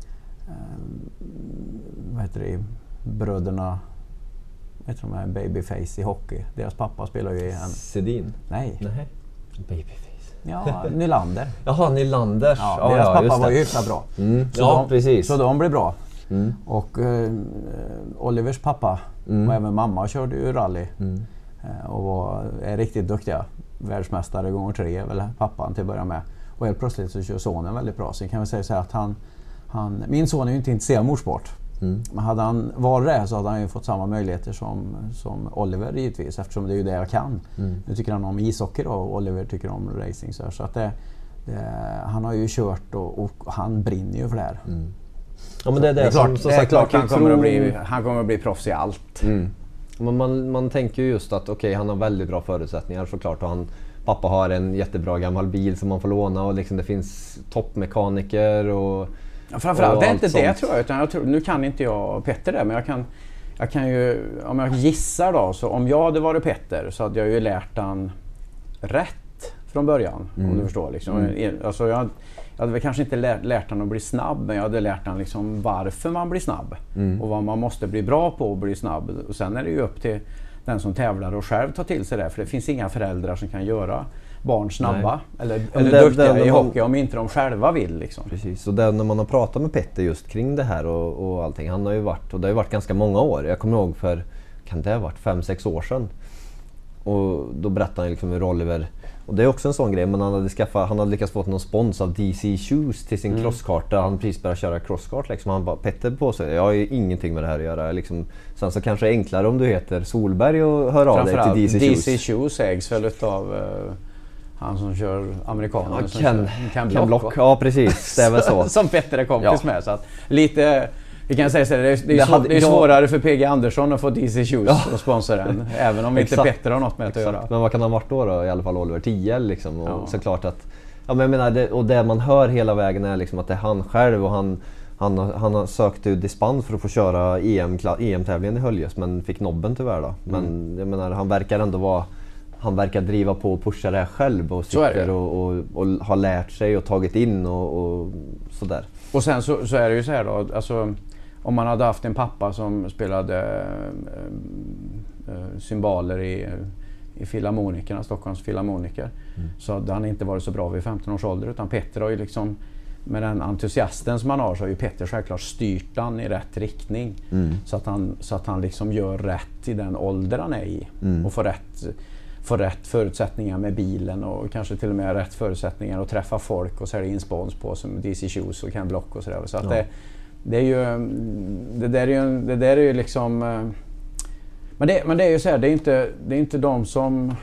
vad heter det, bröderna, jag tror de är Babyface i hockey. Deras pappa spelar ju i en... Sedin? Nej. Nej. Babyface. Ja, Nylander. Jaha, Nylanders. Ja, ja, deras ja, pappa var ju hyfsat bra. Mm. Så ja, de, precis. Så de blev bra. Mm. Och eh, Olivers pappa mm. och även mamma körde ju rally. Mm. Eh, och var, är riktigt duktiga. Världsmästare gånger tre är väl pappan till att börja med. Och helt plötsligt så kör sonen väldigt bra. Så kan vi säga så här att han, han... Min son är ju inte intresserad av motorsport. Mm. Men hade han varit det så hade han ju fått samma möjligheter som, som Oliver givetvis, eftersom det är ju det jag kan. Mm. Nu tycker han om ishockey då, och Oliver tycker om racing. Så, så att det, det, han har ju kört och, och han brinner ju för det här. Mm. Ja, men det är det, det är som, klart, som det är sagt, klart han, kommer tro... att bli, han kommer att bli proffs i allt. Mm. Men man, man tänker ju just att okej, okay, han har väldigt bra förutsättningar såklart, och han, pappa har en jättebra gammal bil som man får låna, och liksom det finns toppmekaniker och ja, framförallt det är inte det, tror jag, utan jag tror, nu kan inte jag Petter det, men jag kan, jag kan ju, om jag gissar då, så om jag hade varit Petter så hade jag ju lärt han rätt från början. Mm. Om du förstår. Liksom. Mm. Alltså, jag, jag hade väl kanske inte lärt, lärt han att bli snabb, men jag hade lärt han liksom varför man blir snabb. Mm. Och vad man måste bli bra på att bli snabb. Och sen är det ju upp till den som tävlar och själv tar till sig det. För det finns inga föräldrar som kan göra barn snabba. Nej. Eller, eller det, duktiga det, i man, hockey om inte de själva vill. Liksom. Precis, och det, när man har pratat med Petter just kring det här och, och allting. Han har ju varit, och det har ju varit ganska många år. Jag kommer ihåg för, kan det ha varit fem sex år sedan. Och då berättade han liksom hur Oliver, och det är också en sån grej, men han hade skaffat, han hade lyckats få någon spons av D C Shoes till sin mm. crosskarta. Han precis började köra crosskart liksom. Han bara, Petter på sig, jag har ju ingenting med det här att göra liksom. Sen så kanske det är enklare om du heter Solberg och hör av dig till D C Shoes. D C Shoes ägs väl utav uh, han som kör amerikaner, ja, som Ken, kör, Ken Block. Block. Ja precis, det är väl så. Som Petter är kompis ja. med, så att lite. Vi kan säga så här, det är, det är, det hade, det är svårare jag... för P G Andersson att få D C Shoes ja. och sponsra den, även om inte Petter har något med att göra. Men vad kan han ha varit då, då? I alla fall Oliver tio liksom. Och ja. såklart att, ja men jag menar, det, och det man hör hela vägen är liksom att det är han själv och han, han, han har sökt ut dispens för att få köra E M, E M-tävlingen i Höljes, men fick nobben tyvärr då. Men mm. jag menar, han verkar ändå vara, han verkar driva på och pusha det själv och sitter och, och, och har lärt sig och tagit in och, och sådär. Och sen så, så är det ju så här då, alltså om man hade haft en pappa som spelade äh, äh, cymbaler i, i filharmonikerna, Stockholms filharmoniker, mm. så hade han inte varit så bra vid femton års ålder, utan Petter har ju liksom, med den entusiasten som han har, så har ju Petter självklart styrt han i rätt riktning. Mm. Så att han, så att han liksom gör rätt i den ålder han är i mm. och får rätt, får rätt förutsättningar med bilen och kanske till och med rätt förutsättningar att träffa folk och sälja in spons på som D C Shoes och Ken Block och sådär. Så att ja. det Det är ju, det där är ju, det där är ju liksom, men det, men det är ju så här, det är inte, det är inte de som,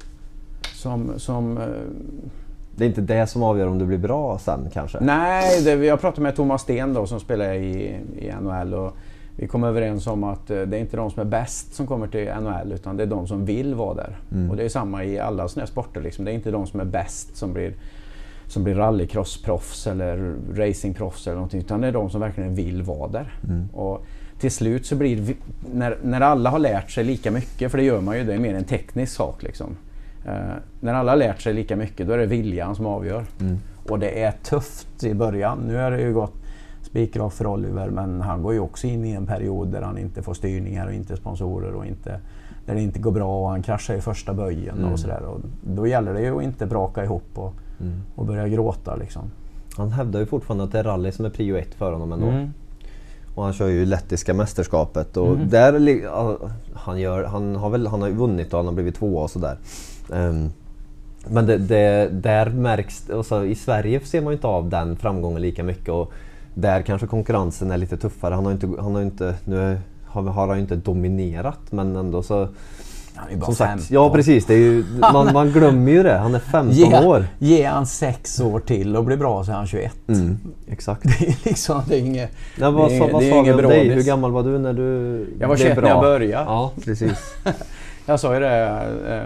som, som det är inte det som avgör om du blir bra sen kanske? Nej, det, jag pratade med Thomas Sten då som spelar i, i N H L och vi kom överens om att det är inte de som är bäst som kommer till N H L, utan det är de som vill vara där. Mm. Och det är samma i alla såna här sporter liksom. Det är inte de som är bäst som blir som blir rallycrossproffs eller racingproffs eller någonting, utan det är de som verkligen vill vara där. Mm. Och till slut så blir det, när, när alla har lärt sig lika mycket, för det gör man ju, det är mer en teknisk sak liksom. Uh, när alla har lärt sig lika mycket, då är det viljan som avgör. Mm. Och det är tufft i början. Nu har det ju gått spikrak för Oliver, men han går ju också in i en period där han inte får styrningar och inte sponsorer och inte, där det inte går bra och han kraschar i första böjen mm. och sådär. Och då gäller det ju att inte braka ihop och Mm. och börja gråta liksom. Han hävdar ju fortfarande att det är rally som är prio ett för honom ändå. Mm. Och han kör ju lettiska mästerskapet och mm. där han gör han har väl han har ju vunnit och han har blivit tvåa och så där. Um, men det, det där märks alltså, i Sverige ser man ju inte av den framgången lika mycket och där kanske konkurrensen är lite tuffare. Han har inte han har inte nu har, har han ju inte dominerat, men ändå så han är bara som fem. Sagt, ja precis, det är ju, man, man glömmer ju det. Han är femton ge, år. Ge han sex år till och blir bra så är han tjugoett. Mm, exakt. Det är liksom, det är inget, ja, vad, det är, vad, vad det är sa inget vi bra. Dig? Hur gammal var du när du Jag var tjugoett när jag började. Ja, precis. Jag sa ju det,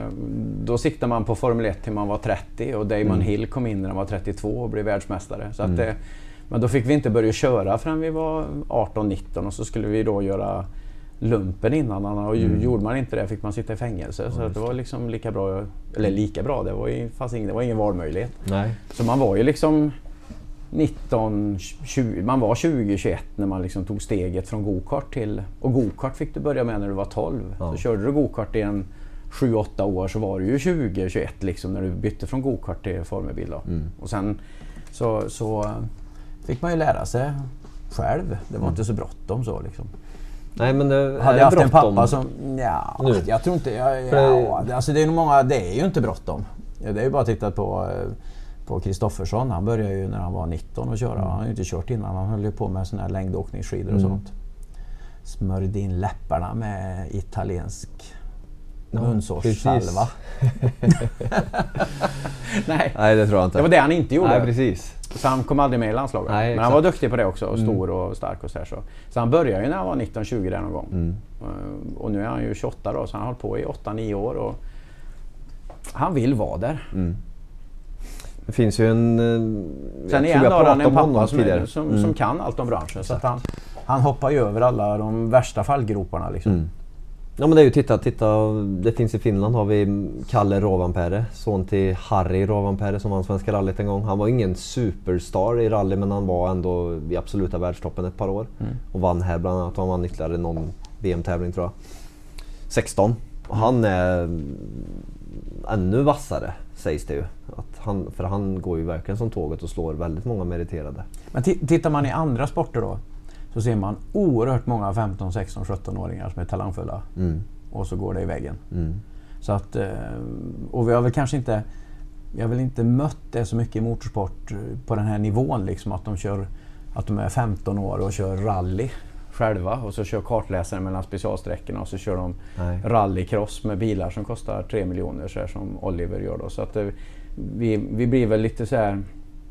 då siktar man på Formel ett till man var trettio och Damon mm. Hill kom in när han var trettiotvå och blev världsmästare. Så att mm. det, men då fick vi inte börja köra förrän vi var arton nitton och så skulle vi då göra lumpen innan, och mm. gjorde man inte det fick man sitta i fängelse. Mm. Så att det var liksom lika bra, eller lika bra, det var ju fast ingen, det var ingen valmöjlighet. Nej. Så man var ju liksom nitton, tjugo, man var tjugo tjugoett när man liksom tog steget från go-kart till, och go-kart fick du börja med när du var tolv. Ja. Så körde du go-kart i en sju åtta år så var du ju tjugo tjugoett liksom när du bytte från go-kart till formelbil då. Mm. Och sen så, så fick man ju lära sig själv. Det var mm. inte så bråttom så liksom. Nej, men det hade jag haft en pappa som ja, nu. jag tror inte ja, ja, det, alltså det är nog många, det är ju inte bråttom. Det är ju bara att titta på på Kristoffersson. Han började ju när han var nitton och köra. Mm. Han har ju inte kört innan. Han höll ju på med såna här längdåkningsskidor och mm. sånt. Smörjde in läpparna med italiensk munsårssalva. Nej. Nej, det tror jag inte. Det var det han inte gjorde. Nej, precis. Så han kom aldrig med i landslaget. Nej, men han var duktig på det också och stor mm. och stark och så här så. Så han började ju när han var nitton tjugo där någon gång. Mm. Och nu är han ju tjugoåtta då, så han har hållit på i åtta nio år och han vill vara där. Mm. Det finns ju en sen igen har han en pappa som, är, som, mm. som kan allt om branschen. Så att han, han hoppar ju över alla de värsta fallgroparna liksom. Mm. Ja men det är ju titta, titta, det finns i Finland har vi Kalle Rovanperä, son till Harry Rovanperä som vann Svenska rallyt en gång. Han var ingen superstar i rally men han var ändå i absoluta världstoppen ett par år. Mm. Och vann här bland annat, han vann ytterligare någon V M-tävling tror jag. sexton. Och han är ännu vassare sägs det ju. Att han, för han går ju verkligen som tåget och slår väldigt många meriterade. Men t- tittar man i andra sporter då så ser man oerhört många femton, sexton, sjutton-åringar som är talangfulla. Mm. Och så går det i väggen. Mm. Så att, och vi har väl kanske inte, vi har väl inte mött det så mycket i motorsport på den här nivån liksom att de kör, att de är femton år och kör rally själva och så kör kartläsaren mellan specialsträckorna och så kör de Nej. rallycross med bilar som kostar tre miljoner så här som Oliver gör då. Så att vi, vi blir väl lite så här.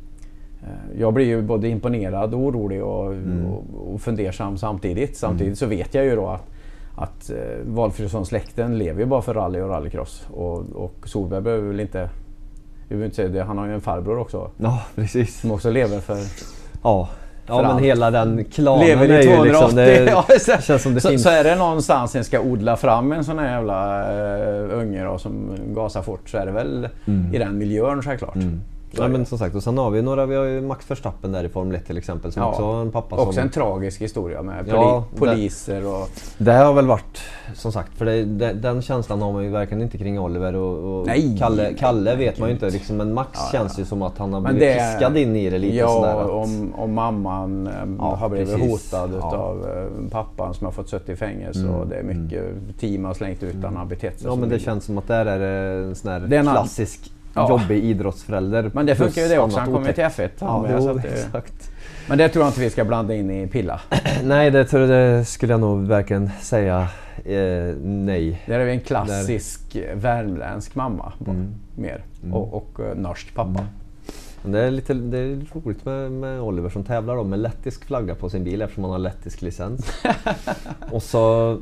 Jag blir ju både imponerad och orolig och, mm. och, och fundersam samtidigt. Samtidigt mm. så vet jag ju då att, att uh, Valfridsson-släkten lever ju bara för rally och rallycross. Och, och Solberg behöver väl inte, jag vill inte säga det, han har ju en farbror också. Ja, precis. Som också lever för... Ja, ja men allt. Hela den klanen lever är ju liksom, det ja, så, känns som det så, finns. Så är det någonstans en ska odla fram en sån här jävla uh, unge då, som gasar fort så är det väl mm. i den miljön självklart. Mm. Ja men som sagt, och sen har vi några, vi har ju Max Verstappen där i Formel ett till exempel som ja, också har en pappa också som... en tragisk historia med poli- ja, poliser och... Det har väl varit, som sagt, för det, det, den känslan har man ju verkligen inte kring Oliver och, och nej, Kalle, Kalle nej, vet man ju inte liksom, men Max ja, känns ju som att han har blivit det, piskad in i det lite ja, sådär. Att... om, om mamman ja, har blivit precis. hotad ja. av pappan som har fått suttit i fängelse mm. och det är mycket mm. team har slängt ut han har betett sig. Ja men det känns som att där är det en sån här det är en klassisk... Ja. Jobbig idrottsförälder. Men det funkar ju det också, han kommer ju till F ett. Ja, med, jo, så det, exakt. Men det tror jag inte vi ska blanda in i Pilla. Nej, det, tror jag, det skulle jag nog verkligen säga eh, nej. Det är en klassisk Där. värmländsk mamma mm. mer mm. och, och uh, norsk pappa. Mm. Men det är lite det är roligt med, med Oliver som tävlar då, med lettisk flagga på sin bil eftersom han har lettisk licens. Och så...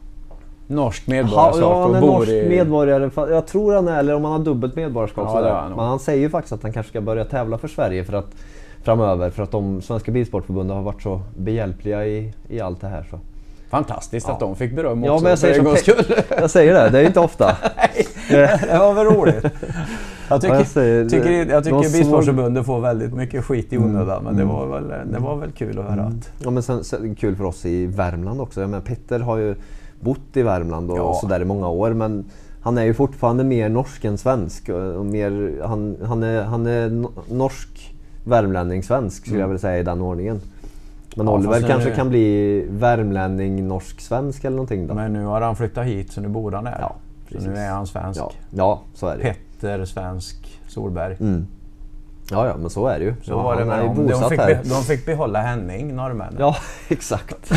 Norsk medborgarskap ja, han är och bor norsk i... medborgare. Jag tror han är, eller om han har dubbelt medborgarskap ja, sådär. Men han säger ju faktiskt att han kanske ska börja tävla för Sverige för att framöver för att de svenska bilsportförbundet har varit så behjälpliga i, i allt det här så. Fantastiskt ja. att de fick beröm ja, också. Men jag säger, som skull. jag säger det, det är inte ofta. Nej, det var väl roligt. Jag tycker, jag säger, tycker, jag tycker små... bilsportförbundet får väldigt mycket skit i onödan, mm. men det var, väl, det var väl kul att höra mm. att... Ja men sen, sen kul för oss i Värmland också. Jag menar, Petter har ju bott i Värmland och, ja. och så där i många år men han är ju fortfarande mer norsk än svensk och mer, han, han, är, han är norsk värmlänning svensk skulle mm. jag vilja säga i den ordningen. Men ja, Oliver kanske det... kan bli värmlänning norsk svensk eller någonting då. Men nu har han flyttat hit så nu bor han där. Ja, så nu är han svensk. Ja, ja så är det. Petter svensk Solberg. Mm. Ja, ja, men så är det ju. Så ja, var det med dem. De fick, be, de fick behålla Henning, norrmännen. Ja, exakt.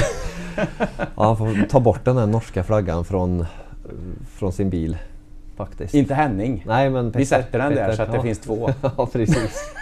Ja, han får ta bort den här norska flaggan från, från sin bil, faktiskt. Inte Henning. Nej, men Petter, vi sätter den Petter, där så att ja. det finns två. Ja, precis.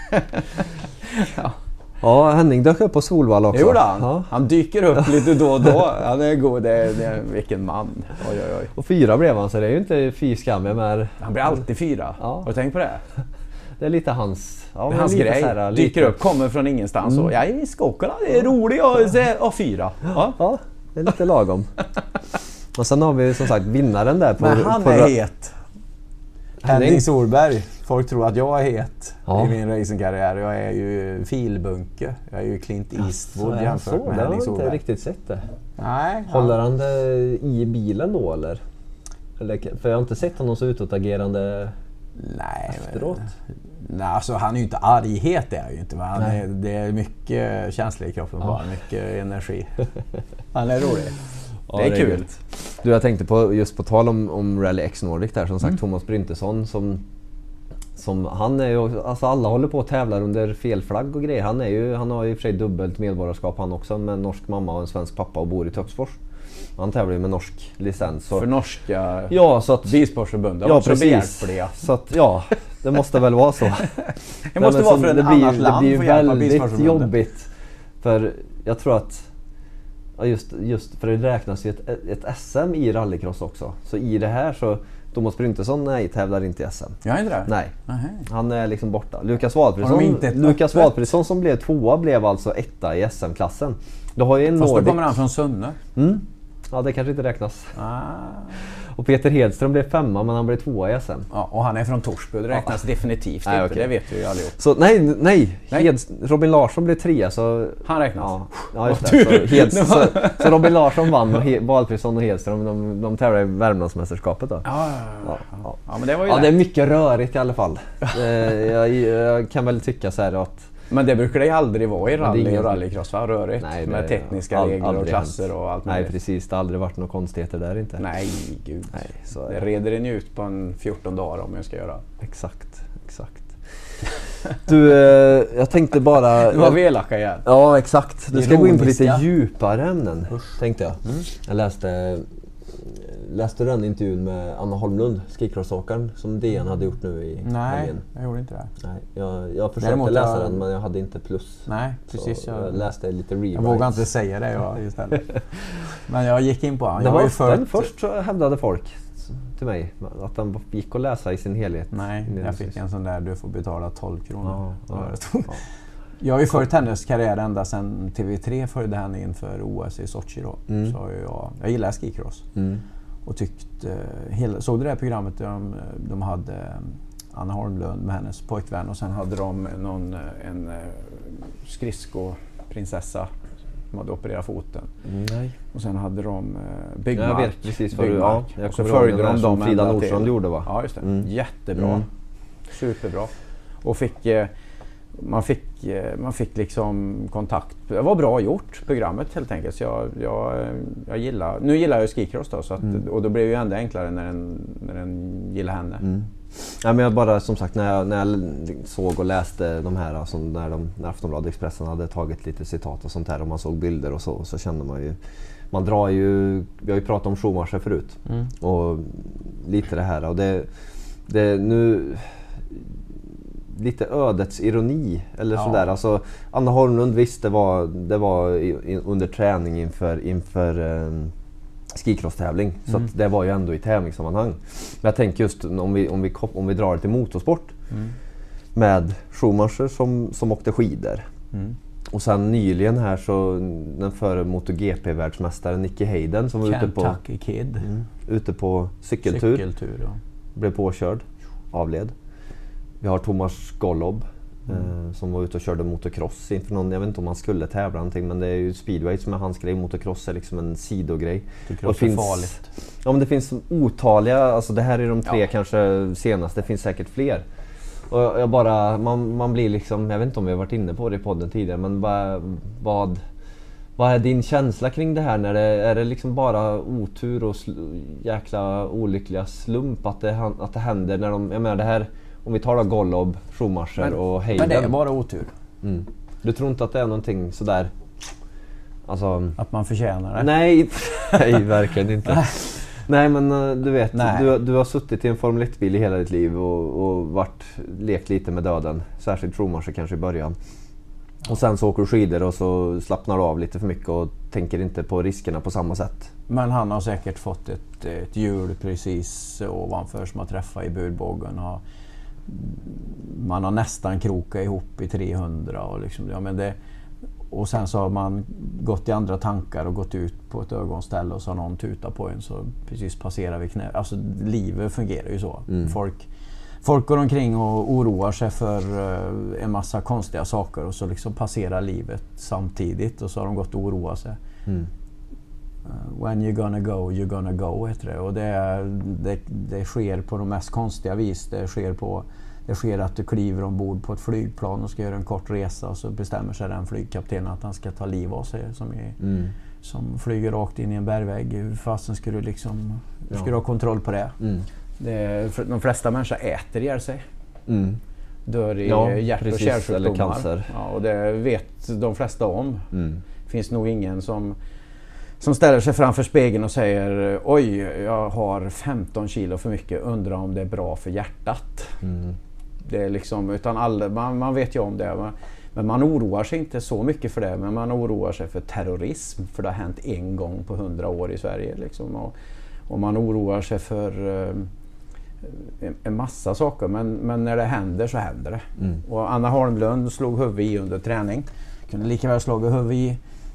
ja. Ja, Henning dök upp på Solvalla också. Jo då, han. Ja. han dyker upp lite då och då. Han är god, det är, det är, vilken man. Oj, oj, oj. Och fyra blev han, så det är ju inte fy skam med. Han blir alltid fyra. Ja. Har du tänkt på det? Det är lite hans, ja, hans lite grej. Här, lite... Dyker upp, kommer från ingenstans. Mm. Och, ja, vi ska åka, det är roligt och, och fyra. Ja. ja, det är lite lagom. Och sen har vi som sagt vinnaren där. På, Men han på... är het. Henning Solberg. Folk tror att jag är het ja. i min racingkarriär. Jag är ju filbunke. Jag är ju Clint Eastwood ja, jämfört så, med Henning Solberg. Jag har inte riktigt sett det. Nej. Håller han det i bilen då eller? eller? För jag har inte sett honom så utåtagerande Nej, efteråt. Men, nej, alltså han är ju inte arghet, det är ju inte. Men han är, det är mycket känsla i kroppen, ja. bara mycket energi. Han är rolig. Ja, det är, det är kul. Du, jag tänkte på, just på tal om, om Rally X Nordic där, som sagt, mm. Thomas Bryntesson som, som han är ju, alltså alla håller på att tävla under fel flagg och grejer. Han är ju, han har ju i och för sig dubbelt medborgarskap han också, med en norsk mamma och en svensk pappa och bor i Töcksfors. Han tävlar ju med norsk licens. Så. För norska ja, så att bilsportförbundet ja, precis. Så att ja, det måste väl vara så. det måste vara för ett annat blir, land. Det blir ju väldigt jobbigt. För jag tror att ja, just, just för det räknas ju ett, ett S M i rallycross också. Så i det här så Thomas Bryntesson nej, tävlar inte i S M. Jag är inte det? Nej. Aha. Han är liksom borta. Lukas Wahlfridsson, Lukas Wahlfridsson som blev tvåa blev alltså etta i S M-klassen. Då har ju en Fast Nordic... då kommer han från Sunne. Mm. Ja, det kanske inte räknas. Ah. Och Peter Hedström blev femma, men han blev tvåa i S M. Ja, och han är från Torsby, det räknas ja. definitivt nej, inte, okay. Det vet vi ju allihop. Så nej, nej. nej. Hed, Robin Larsson blev trea så... Han räknas? Ja, ja just det. Så, Hed, så, så Robin Larsson vann och He, Valfridsson och Hedström, de, de tävlar i Värmlandsmästerskapet då. Ja, ja, ja. ja, men det var ju ja lätt. Det är mycket rörigt i alla fall. jag, jag kan väl tycka så här att... Men det brukar det aldrig vara i rally ingen... och rallycross, va? Rörigt. Nej, det, med tekniska all, regler och klasser hänt. Och allt Nej, möjligt. Precis. Det har aldrig varit några konstigheter där inte. Nej, gud. Nej, så det reder en ut på en fjorton dagar om jag ska göra. Exakt, exakt. Du, eh, jag tänkte bara... Du var velaka igen. Ja, exakt. Du ska gå in på lite djupare ämnen, Usch. tänkte jag. Mm. Jag läste... Läste du den intervjun med Anna Holmlund, skikrossåkaren, som D N hade gjort nu i Nej, helgen? jag gjorde inte det. Nej, jag, jag försökte Däremot läsa jag... den, men jag hade inte plus. Nej, precis. Jag, jag läste lite rewrites. Jag vågar inte säga det jag, istället. Men jag gick in på den. Jag var ju för... Först så hävdade folk till mig att den gick att läsa i sin helhet. Nej, jag fick en sån där, du får betala tolv kronor. Ja, ja, ja. Jag har ju följt hennes karriär ända sedan T V tre följde henne inför O S i Sochi då. Mm. Så jag, jag gillar skikross. Mm. Och tyckte, hela, såg du det här programmet där de, de hade Anna Holmlund med hennes pojkvän och sen hade de någon, en skridskoprinsessa som hade opererat foten. Nej. Och sen hade de Byggmark. Jag vet precis vad Byggmark. du, ja, jag och så följde de dem Frida Nordstrand gjorde, va? Ja, just det. Mm. Jättebra. Mm. Superbra. Och fick... Man fick, man fick liksom kontakt. Det var bra gjort, programmet helt enkelt. Så jag, jag, jag gillar, nu gillar jag skikross då, så att, mm. och då blev det ju ändå enklare när den, när den gillar henne. Mm. Ja, men jag bara, som sagt, när jag, när jag såg och läste de här, alltså, när, de, när Aftonbladet Expressen hade tagit lite citat och sånt här och man såg bilder och så, så kände man ju, man drar ju, vi har ju pratat om Schumacher förut mm. och lite det här och det, det nu... lite ödets ironi eller ja. sådär. Alltså, Anna Holmlund visst, det var, det var i, i, under träning inför, inför eh, skikross-tävling. Mm. Så att det var ju ändå i tävlingssammanhang. Men jag tänker just om vi, om vi, om vi drar till motorsport mm. med Schumacher som, som åkte skidor. Mm. Och sen nyligen här så den före MotoGP-världsmästaren Nicky Hayden som var ute på, Kid. Mm, ute på cykeltur. cykeltur ja. Blev påkörd, avled. Vi har Thomas Golob mm. eh, som var ute och körde motocross inför någon, jag vet inte om han skulle tävla någonting, men det är ju speedway som är hans grej, motocross är liksom en sidogrej. Och det finns farligt. Ja, men det finns otaliga, alltså det här är de tre ja. kanske senaste, det finns säkert fler. Och jag, jag bara, man, man blir liksom, jag vet inte om vi har varit inne på det i podden tidigare, men vad, vad, vad är din känsla kring det här? När det, är det liksom bara otur och sl, jäkla olyckliga slump att det, att det händer när de, jag menar det här. Om vi tar då Golob, Schumacher men, och Hayden. Men det är bara otur. Mm. Du tror inte att det är någonting sådär... Alltså... Att man förtjänar det? Nej, nej verkligen inte. Nej, men du vet, du, du har suttit i en Formel ett-bil i hela ditt liv och, och varit, lekt lite med döden. Särskilt Schumacher kanske i början. Och sen så åker du skidor och så slappnar du av lite för mycket och tänker inte på riskerna på samma sätt. Men han har säkert fått ett, ett hjul precis ovanför som har träffat i budbågen. Och man har nästan krokat ihop i trehundra och, liksom, ja, men det, och sen så har man gått i andra tankar och gått ut på ett ögonställe och så har någon tutat på en så precis passerar vi knä. Alltså livet fungerar ju så. Mm. Folk, folk går omkring och oroar sig för uh, en massa konstiga saker och så liksom passerar livet samtidigt och så har de gått och oroat sig. Mm. Uh, when you're gonna go, you're gonna go heter det. Och det, det, det sker på de mest konstiga vis. Det sker, på, det sker att du kliver ombord på ett flygplan och ska göra en kort resa och så bestämmer sig den flygkaptenen att han ska ta liv av sig som, är, mm. som flyger rakt in i en bergvägg. Hur fasen ska du liksom, ja. ska du ha kontroll på det? Mm. det de flesta människor äter ihjäl sig. Mm. Dör i ja, hjärt- och kärlsjukdomar. Cancer. Ja, och det vet de flesta om. Mm. Det finns nog ingen som Som ställer sig framför spegeln och säger oj, jag har femton kilo för mycket, undrar om det är bra för hjärtat. Mm. Det är liksom, utan alla, man, man vet ju om det. Man, men man oroar sig inte så mycket för det, men man oroar sig för terrorism. För det har hänt en gång på hundra år i Sverige. Liksom, och, och man oroar sig för uh, en, en massa saker, men, men när det händer så händer det. Mm. Och Anna Holmlund slog huvudet i under träning. Kunde lika väl slå huvudet i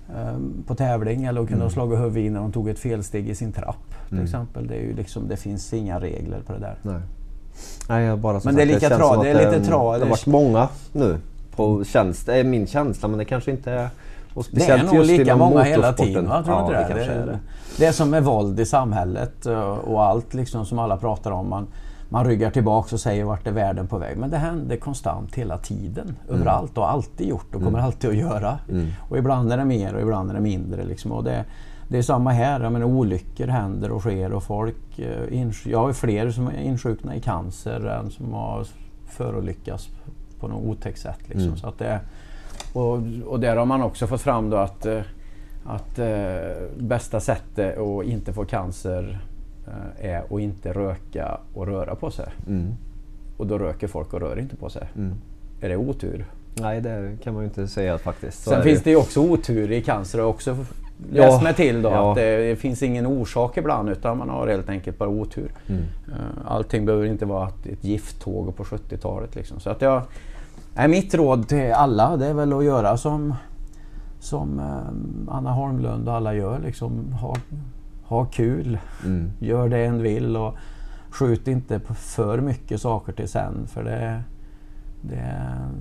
på tävling eller att kunna Mm. slå huvudet när de tog ett felsteg i sin trapp till Mm. exempel. Det är ju liksom, det finns inga regler på det där. Nej. Nej, jag bara som Men det är sagt, lika känns tra- som det är att lite tra- det har varit många nu på tjänst. Det är min känsla, men det kanske inte är. Och Det är nog just lika inom många hela motorsporten. tiden, va? Tror du Ja, inte det? det kanske Det, är det. det är som med våld i samhället och allt liksom som alla pratar om. Man, man ryggar tillbaka och säger vart är världen på väg. Men det händer konstant hela tiden. Mm. Överallt och alltid gjort och kommer Mm. alltid att göra. Mm. Och ibland är det mer och ibland är det mindre. Liksom. Och det, det är samma här. Jag menar, olyckor händer och sker och folk... eh, ins- Jag har ju fler som är insjukna i cancer än som har förolyckats på något otäckt sätt. Liksom. Mm. Så att det, och, och där har man också fått fram då att, eh, att eh, bästa sättet att inte få cancer eh, är att inte röka och röra på sig. Mm. Och då röker folk och rör inte på sig. Mm. Är det otur? Nej, det kan man ju inte säga faktiskt. Så Sen är finns det det ju också otur i cancer och också Ja, läst mig till då ja. att det, det finns ingen orsak ibland utan man har helt enkelt bara otur. Mm. Eh, Allting behöver inte vara ett, ett gifttåg på sjuttiotalet liksom. Så att jag, nej, mitt råd till alla det är väl att göra som, som eh, Anna Holmlund och alla gör liksom. Ha, ha kul, Mm. gör det en vill och skjut inte på för mycket saker till sen för det, det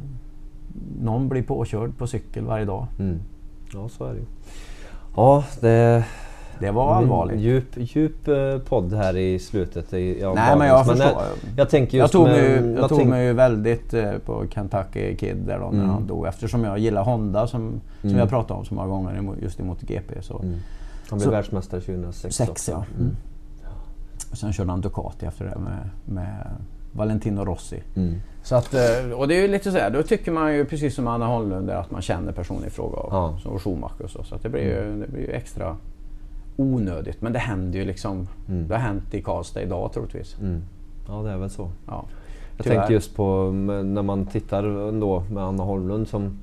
någon blir påkörd på cykel varje dag. Mm. Ja, så är det ju. Ja, det... Det var allvarligt. Djup, djup eh, podd här i slutet. I, ja, Nej, men jag förstår. Jag, jag tänker just Jag tog, med, mig, ju- jag jag tog tänk- mig ju väldigt eh, på Kentucky Kid där då, när Mm. han dog. Eftersom jag gillar Honda som, som Mm. jag pratat om så många gånger emo- just i MotoGP. Så. Mm. Han blev Så- världsmästare tjugohundrasex. Sex, också. ja. Mm. Sen körde han Ducati efter det med, med Valentino Rossi. Mm. Så att, eh, och det är ju lite så här, då tycker man ju precis som Anna Holmlund där, att man känner personen i fråga av, Ja. som Schumacher och så. Så att det blir ju, det blir ju extra onödigt. Men det händer ju liksom, Mm. det har hänt i Karlstad idag troligtvis. Mm. Ja, det är väl så. Ja. Jag Tyvärr. tänker just på m- när man tittar ändå med Anna Holmlund som,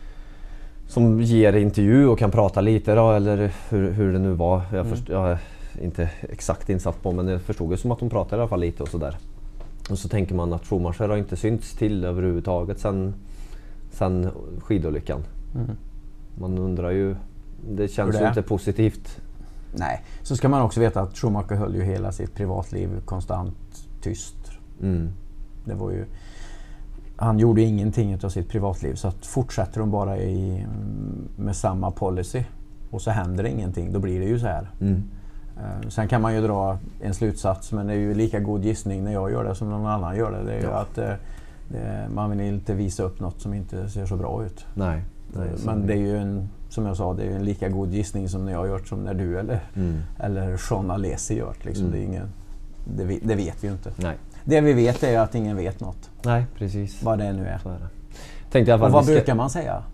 som ger intervju och kan prata lite då, eller hur, hur det nu var. Jag, Mm. först, jag är inte exakt insatt på, men jag förstod det som att hon pratade i alla fall lite och sådär. Och så tänker man att Schumacher har inte synts till överhuvudtaget sen, sen skidolyckan. Mm. Man undrar ju, det känns Hur det ju är? inte positivt. Nej, så ska man också veta att Schumacher höll ju hela sitt privatliv konstant tyst. Mm. Det var ju, han gjorde ju ingenting av sitt privatliv så att fortsätter de bara i, med samma policy och så händer det ingenting, då blir det ju så här. Mm. Eh, Sen kan man ju dra en slutsats, men det är ju lika god gissning när jag gör det som någon annan gör det. Det är ju Ja. att eh, det, man vill inte visa upp något som inte ser så bra ut. Nej. Nej, så Men det är ju en, som jag sa, det är ju en lika god gissning som när jag har gjort som när du eller, Mm. eller Sean Alesi gjort. Liksom. Mm. Det, är ingen, det, vi- det vet vi ju inte. Nej. Det vi vet är att ingen vet något, Nej, precis. vad det nu är. Så är det. Tänkte i alla fall Och vad vi ska- brukar man säga?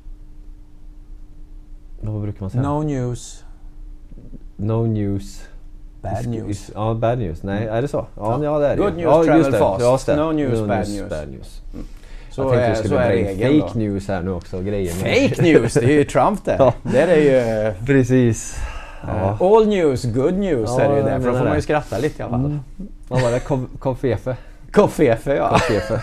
Vad brukar man säga? No news, No news. bad Is- news. is- Ja, bad news. Nej, är det så? Ja, Ja. ja. det är det Good ju. news ja, travel just det. fast. Just det. No news, bad news. bad news. Så jag tänkte är, vi så skulle är dra in regeln fake då. news här nu också. Grejer med. Fake news, det är ju Trump det. Ja. Det är ju Precis. Ja. eh, all news, good news Ja, är det ju jag där. För då menar får man ju det. skratta lite i alla fall. Mm. Vad var det? Kof- Koffefe? Koffefe, ja. Koffefe.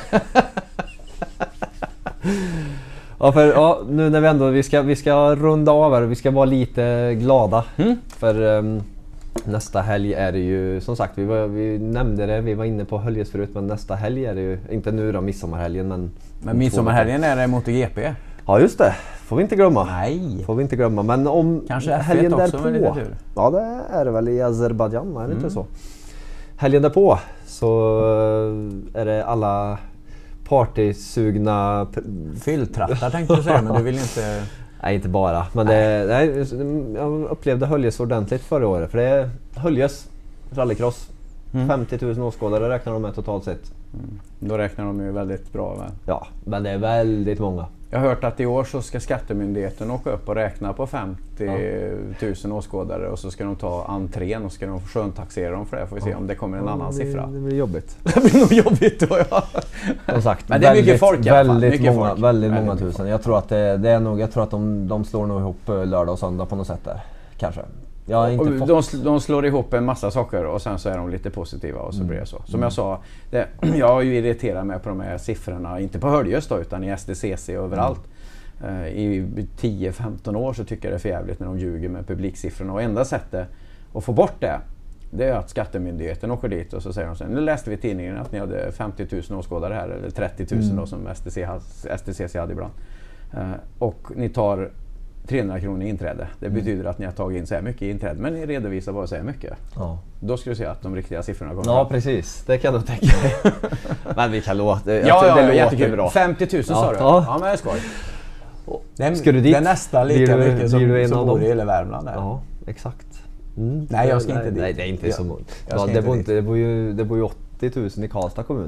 Ja, för ja, nu när vi ändå vi ska, vi ska runda av här och vi ska vara lite glada. Mm. För um, nästa helg är det ju, som sagt, vi, var, vi nämnde det, vi var inne på Höljes förut, men nästa helg är det ju, inte nu då, midsommarhelgen, men... Men midsommarhelgen är det MotoGP. Ja, just det. Får vi inte glömma. Nej. Får vi inte glömma, men om Kanske F ett helgen också därpå... med lite tur. Ja, det är det väl i Azerbaijan, är det Mm. inte så? Helgen därpå så eh, är det alla partysugna... Fylltrattar tänkte du säga, men du vill inte... Nej, inte bara. Men det, nej, jag upplevde Höljes ordentligt förra året. För det är Höljes rallycross. Mm. femtio tusen åskådare räknar de med totalt sett. Mm. Då räknar de ju väldigt bra. Va? Ja, men det är väldigt många. Jag har hört att i år så ska skattemyndigheten åka upp och räkna på femtio tusen åskådare och så ska de ta entrén och ska de sköntaxera dem för det. Får vi se Ja. om det kommer en Ja, annan det, siffra. Det blir jobbigt. Det blir nog jobbigt då, ja. Som sagt, Men det är mycket väldigt, folk i alla fall. väldigt Mycket många, folk. väldigt Väldigt många mycket tusen. folk. Jag tror att det, det är nog, jag tror att de, de slår nog ihop eh, lördag och söndag på något sätt där. Kanske. Jag har inte Och fått... de, sl- de slår ihop en massa saker och sen så är de lite positiva och så Mm. blir det så. Som jag sa, det, jag har ju irriterat mig på de här siffrorna, inte på Höljes då utan i S D C C och överallt. eh, i tio femton år så tycker jag det är för jävligt när de ljuger med publiksiffrorna. Och enda sättet att få bort det, det är att skattemyndigheten åker dit och så säger de sen, nu läste vi i tidningen att ni hade femtio tusen åskådare här, eller trettio tusen mm. då som S T C, S T C C hade ibland. Eh, och ni tar trehundra kronor i inträde. Det betyder mm. att ni har tagit in så här mycket i inträde, men ni redovisar bara så här mycket. Ja. Då ska du se att de riktiga siffrorna kommer. Ja, precis. Det kan du tänka dig. Men vi kan låta. Ja, ja, det ja, låter bra. femtio tusen ja, sa du? Ja, ja men det är skoj. Den, ska du dit? Det är nästan lika du, mycket som, som bor i hela Värmland. Där. Ja, exakt. Mm. Nej, jag ska inte dit. Nej, det är inte ja. så många. Ja, det, bor inte, det, bor ju, det bor ju åttio tusen i Karlstad kommun.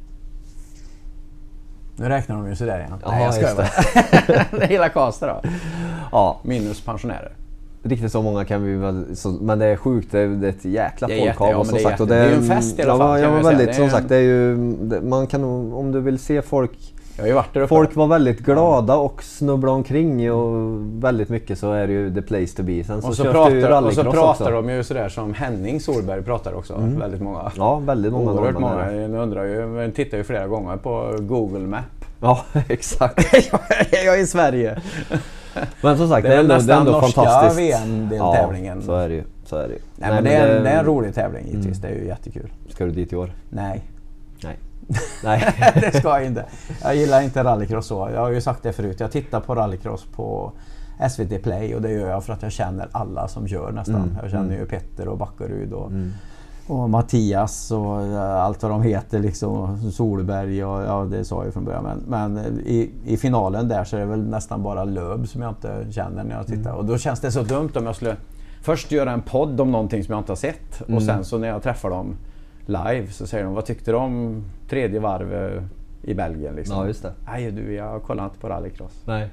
Nu räknar de ju sådär igen. Ja, nej, jag ska det. Det är hela Karlstad då. Ja. Minus pensionärer. Riktigt så många kan vi väl, så, men det är sjukt, det är, det är ett jäkla folkhav ja, och som det sagt. Och det, det, är, det är ju en fest i alla fall. Ja, ja väldigt, det som en... sagt, det är ju, det, man kan nog, om du vill se folk, jag har ju varit där uppe. Folk var väldigt glada och snubblade omkring och väldigt mycket så är det ju the place to be. Sen så och så pratar, och så pratar också. de ju sådär som Henning Solberg pratar också, mm. väldigt många. Ja, väldigt många. Oerhört många. Jag undrar ju, jag tittar ju flera gånger på Google Map. Ja, exakt. Jag är i Sverige. Men som sagt, det är, det är ändå, det är ändå fantastiskt. V M-deltävlingen. Ja, så är det ju. Så är det ju. Nej, Nej, men det är, det är en rolig tävling givetvis. Mm. Det är ju jättekul. Ska du dit i år? Nej. Nej. Nej. Det ska jag inte. Jag gillar inte rallycross så. Jag har ju sagt det förut. Jag tittar på rallycross på S V T Play och det gör jag för att jag känner alla som gör nästan. Mm. Jag känner ju Petter och Backerud och, mm. och Mattias och allt vad de heter liksom. Solberg och ja, det sa jag ju från början. Men, men i, i finalen där så är det väl nästan bara Löb som jag inte känner när jag tittar. Mm. Och då känns det så dumt om jag skulle först göra en podd om någonting som jag inte har sett och mm. sen så när jag träffar dem live så säger de, vad tyckte du om tredje varv i Belgien liksom? Ja, just det. Nej du, jag kollar inte på rallycross. Nej.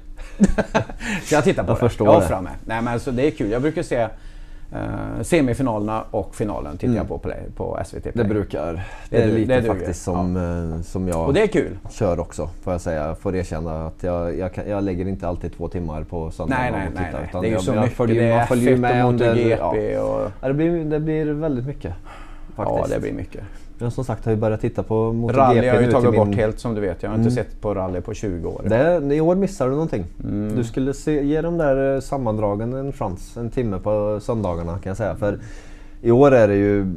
Så jag tittar på jag det. Förstår jag det. Framme. Nej men alltså det är kul. Jag brukar se uh, semifinalerna och finalen tittar mm. jag på play, på S V T Play. Det brukar. Det är det, lite det faktiskt som, ja. som jag och det är kul. Kör också, får jag säga. Jag får erkänna att jag, jag, kan, jag lägger inte alltid två timmar på söndag. Nej, nej, nej. nej. Utan det är ju jag, så jag mycket. Följer, det är man följer med under G ja. P och... Ja, det, blir, det blir väldigt mycket. Faktiskt. Ja, det blir mycket. Men som sagt har vi börjat titta på MotoGP. Rally har ju tagit bort min... helt som du vet. Jag har mm. inte sett på rally på tjugo år. Det, I år missar du någonting. Mm. Du skulle se, ge de där sammandragen en chans, en timme på söndagarna kan jag säga. För i år är det ju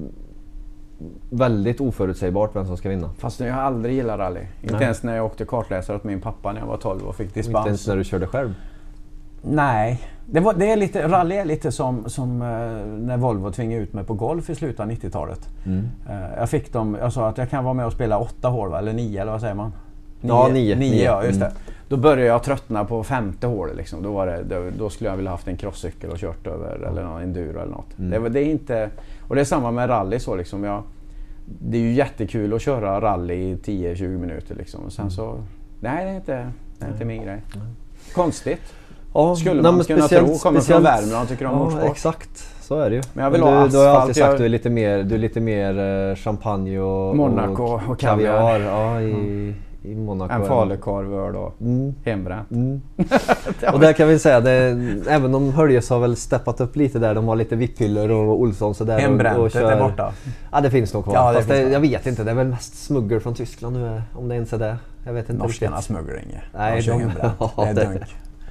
väldigt oförutsägbart vem som ska vinna. Fast jag har aldrig gillat rally. Inte Nej. ens när jag åkte kartläsare åt min pappa när jag var tolv och fick dispens. Inte ens när du körde själv? Nej, det, var, det är lite, rally är lite som, som uh, när Volvo tvingade ut mig på golf i slutet av nittiotalet. Mm. Uh, jag fick dem, jag sa att jag kan vara med och spela åtta hål va? Eller nio eller vad säger man? Nio, ja, nio. nio, nio. ja just mm. det. Då började jag tröttna på femte hålet liksom. Då, var det, då, då skulle jag vilja haft en crosscykel och kört över mm. eller någon enduro eller något. Mm. Det, det är inte, och det är samma med rally så liksom. Jag, det är ju jättekul att köra rally i tio tjugo minuter liksom. Och sen mm. så, nej det är inte, det är inte min grej. Mm. Konstigt. Ja, skulle man nej, kunna speciellt, tro, kommer från Värmland och tycker om ja, motorsport. Exakt, så är det ju. Men jag vill men ha du, asfalt, du har alltid sagt jag... att du är lite mer, du är lite mer uh, champagne och Monaco och, och kaviar. kaviar. Ja, i, mm. i Monaco. En falukorv och mm. hembränt. Mm. Och där kan vi säga, det, även om Höljes har väl steppat upp lite där, de har lite vipphyllor och Olsson så där. Hembränt, och, och kör... det är borta. Ja, det finns nog kvar. Ja, det Fast finns det, jag vet inte, det är väl mest smuggel från Tyskland nu, om det ens är det. Jag vet inte. Norskarna smugglar inget. Nej, de, de det är dunk.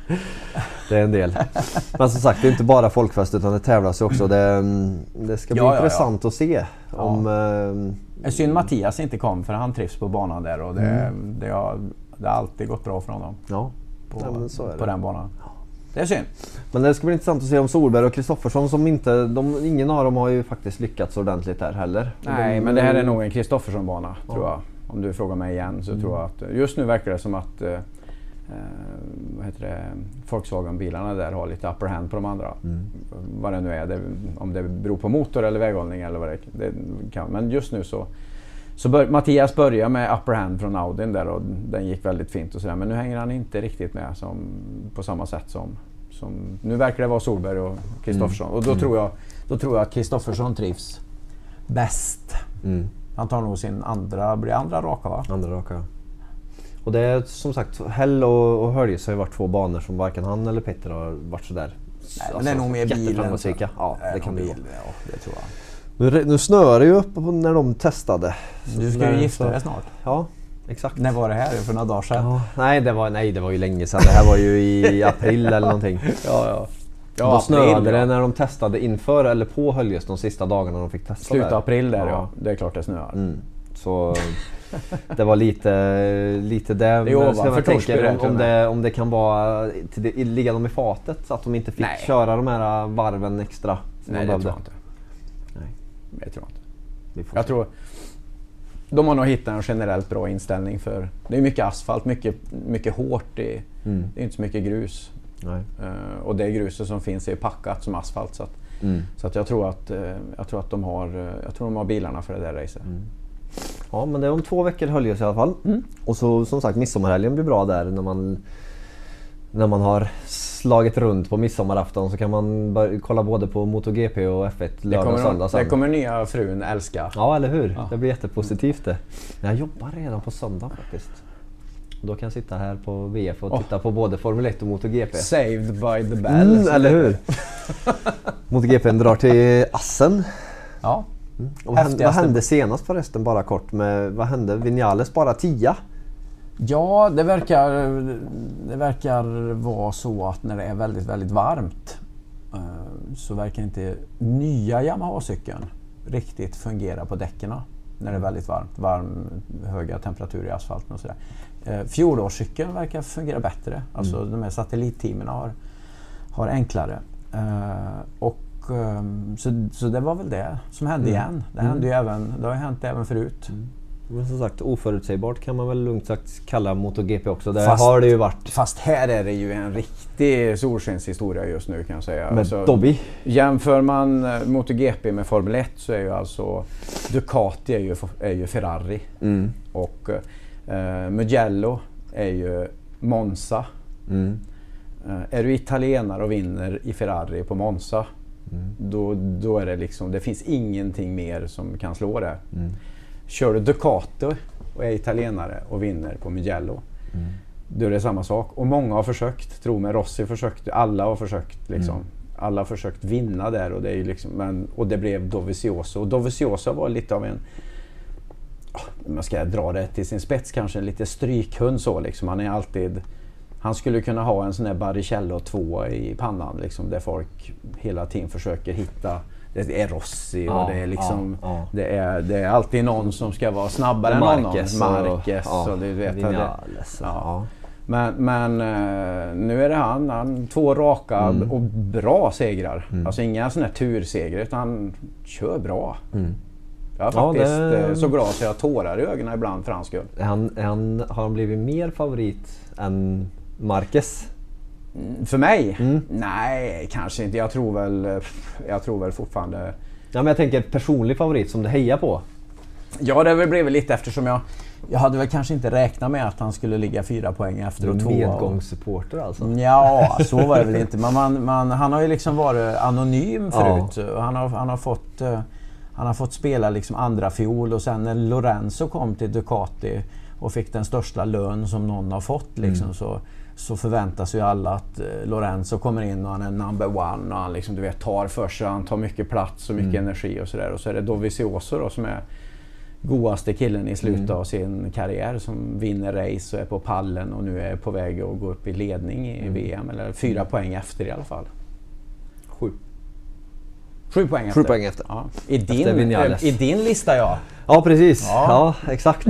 Det är en del. Men som sagt, det är inte bara folkfest utan det tävlas ju också. Det, det ska bli ja, intressant ja, ja. att se. Om, ja. eh, synd Mattias inte kom för han trivs på banan där och det, mm. det, har, det har alltid gått bra för honom. Ja. På, ja, men så är det. på den banan. Det är synd. Men det ska bli intressant att se om Solberg och Kristoffersson som inte, de, ingen av dem har ju faktiskt lyckats ordentligt där heller. Nej, de, men det här är nog en Kristoffersson-bana ja. tror jag. Om du frågar mig igen så mm. tror jag att just nu verkar det som att eh, vad heter det, Volkswagen-bilarna där har lite upper hand på de andra. Mm. Vad det nu är, det, om det beror på motor eller väghållning eller vad det, det kan. Men just nu så, så bör, Mattias börjar med upper hand från Audin där och den gick väldigt fint och sådär. Men nu hänger han inte riktigt med som, på samma sätt som, som nu verkar det vara Solberg och Kristoffersson. Mm. Och då, mm. tror jag, då tror jag att Kristoffersson trivs bäst. Mm. Han tar nog sin andra, blir andra raka va? Andra raka, ja. Och det är som sagt, Hell och, och Höljes har ju varit två banor som varken han eller Petter har varit sådär. Nej, alltså, det är nog mer bilen. Ja, det, det kan bli. Ja, det tror jag. Nu, nu snöar det ju upp när de testade. Du ska ju gifta dig snart. Ja, exakt. När var det här? För några dagar sedan? Ja, nej, det var, nej, det var ju länge sedan. Det här var ju i april eller någonting. Ja, ja. Ja, Då april, snöade det ja. när de testade inför eller på Höljes de sista dagarna de fick testa. Slutet där. april där, ja. Ja. Det är klart det snöar. Mm. Så det var lite, lite det. Det är ovanför Så jag Torsby tänker där, om, till och om, med. det, om det kan vara till det, ligga dem i fatet så att de inte fick Nej. köra de här varven extra. Som Nej, de det tror behövde. jag inte. Nej. Det tror jag inte. Vi får Jag se. tror de har nog hittat en generellt bra inställning för det är mycket asfalt, mycket, mycket hårt. I, Mm. Det är inte så mycket grus. Nej. Uh, och det gruset som finns är packat som asfalt. Så att, Mm. så att jag, tror att, uh, jag tror att de har, uh, jag tror de har bilarna för det där racet. Mm. Ja, men det är om två veckor Höljes i alla fall. Mm. Och så som sagt midsommarhelgen blir bra där när man när man har slagit runt på midsommarafton så kan man bör- kolla både på MotoGP och F ett Det lördag och kommer, söndag sen. det kommer nya frun älska. Ja, eller hur? Ja. Det blir jättepositivt det. Men jag jobbar redan på söndag faktiskt. Och då kan jag sitta här på V F och Oh. titta på både Formel ett och MotoGP. Saved by the bell. Mm, så eller det- hur? MotoGP drar till Assen. Ja. Och vad hände, vad Häftigaste- hände senast förresten bara kort med, vad hände? Vinales bara tia? Ja, det verkar, det verkar vara så att när det är väldigt, väldigt varmt eh, så verkar inte nya Yamaha-cykeln riktigt fungera på däcken när det är väldigt varmt. Varm, höga temperaturer i asfalten och sådär. Eh, Fjolårscykeln verkar fungera bättre. Alltså Mm. de här satellitteamen har, har enklare. Eh, och, eh, så, så det var väl det som hände Mm. igen. Det, hände ju även, det har ju hänt även förut. Men som sagt, oförutsägbart kan man väl lugnt sagt kalla MotoGP också. Det Fast- har det ju varit Fast här är det ju en riktig solskenshistoria just nu kan jag säga. med Alltså, Dobby. jämför man eh, MotoGP med Formel ett så är ju alltså Ducati är ju, är ju Ferrari Mm. och eh, Mugello är ju Monza. Mm. Eh, är du italienare och vinner i Ferrari på Monza Mm. då, då är det liksom, det finns ingenting mer som kan slå det. Mm. Kör du Ducati och är italienare och vinner på Mugello Mm. då är det samma sak. Och många har försökt, tro mig, Rossi försökte, alla har försökt liksom. Mm. Alla har försökt vinna där och det är ju liksom, men, och det blev Dovizioso. Och Dovizioso var lite av en, man ska dra det till sin spets kanske, en lite strykhund så liksom. Han är alltid, han skulle kunna ha en sån här Barrichello två i pannan liksom, där folk hela tiden försöker hitta. Det är Rossi och Ja, det är liksom ja, ja. Det, är, det är alltid någon som ska vara snabbare än Marquez någon. och- Marquez ja, och du vet. Vinales, Ja. ja. Men, men eh, nu är det han, han två raka Mm. och bra segrar. Mm. Alltså inga sådana här tursegrar utan han kör bra. Mm. Jag är Ja, faktiskt det- eh, så glad så jag har tårar i ögonen ibland för hans skull. Är han, är han, har han blivit mer favorit än Marquez? Mm, För mig? Mm. Nej, kanske inte. Jag tror väl, eh, jag tror väl fortfarande... Ja, men jag tänker personlig favorit som du hejar på. Ja, det har väl blivit lite eftersom jag... Jag hade väl kanske inte räknat med att han skulle ligga fyra poäng efter och tvåa. och- Medgångssupporter alltså. Ja, så var det väl inte. Men man, man, han har ju liksom varit anonym förut. Han, har, han, har fått, eh, han har fått spela liksom andra fiol och sen när Lorenzo kom till Ducati och fick den största lön som någon har fått liksom, Mm. så, så förväntas ju alla att eh, Lorenzo kommer in och han är number one och han liksom, du vet, tar för sig, han tar mycket plats och mycket Mm. energi och sådär. Och så är det Dovizioso då som är godaste killen i slutet Mm. av sin karriär som vinner race och är på pallen och nu är på väg att gå upp i ledning i Mm. V M eller fyra poäng efter i alla fall. Sju. Sju poäng efter. Sju poäng efter. Ja. I, Efter din, Vinales. I din lista ja. Ja, precis. Ja. Ja, exakt.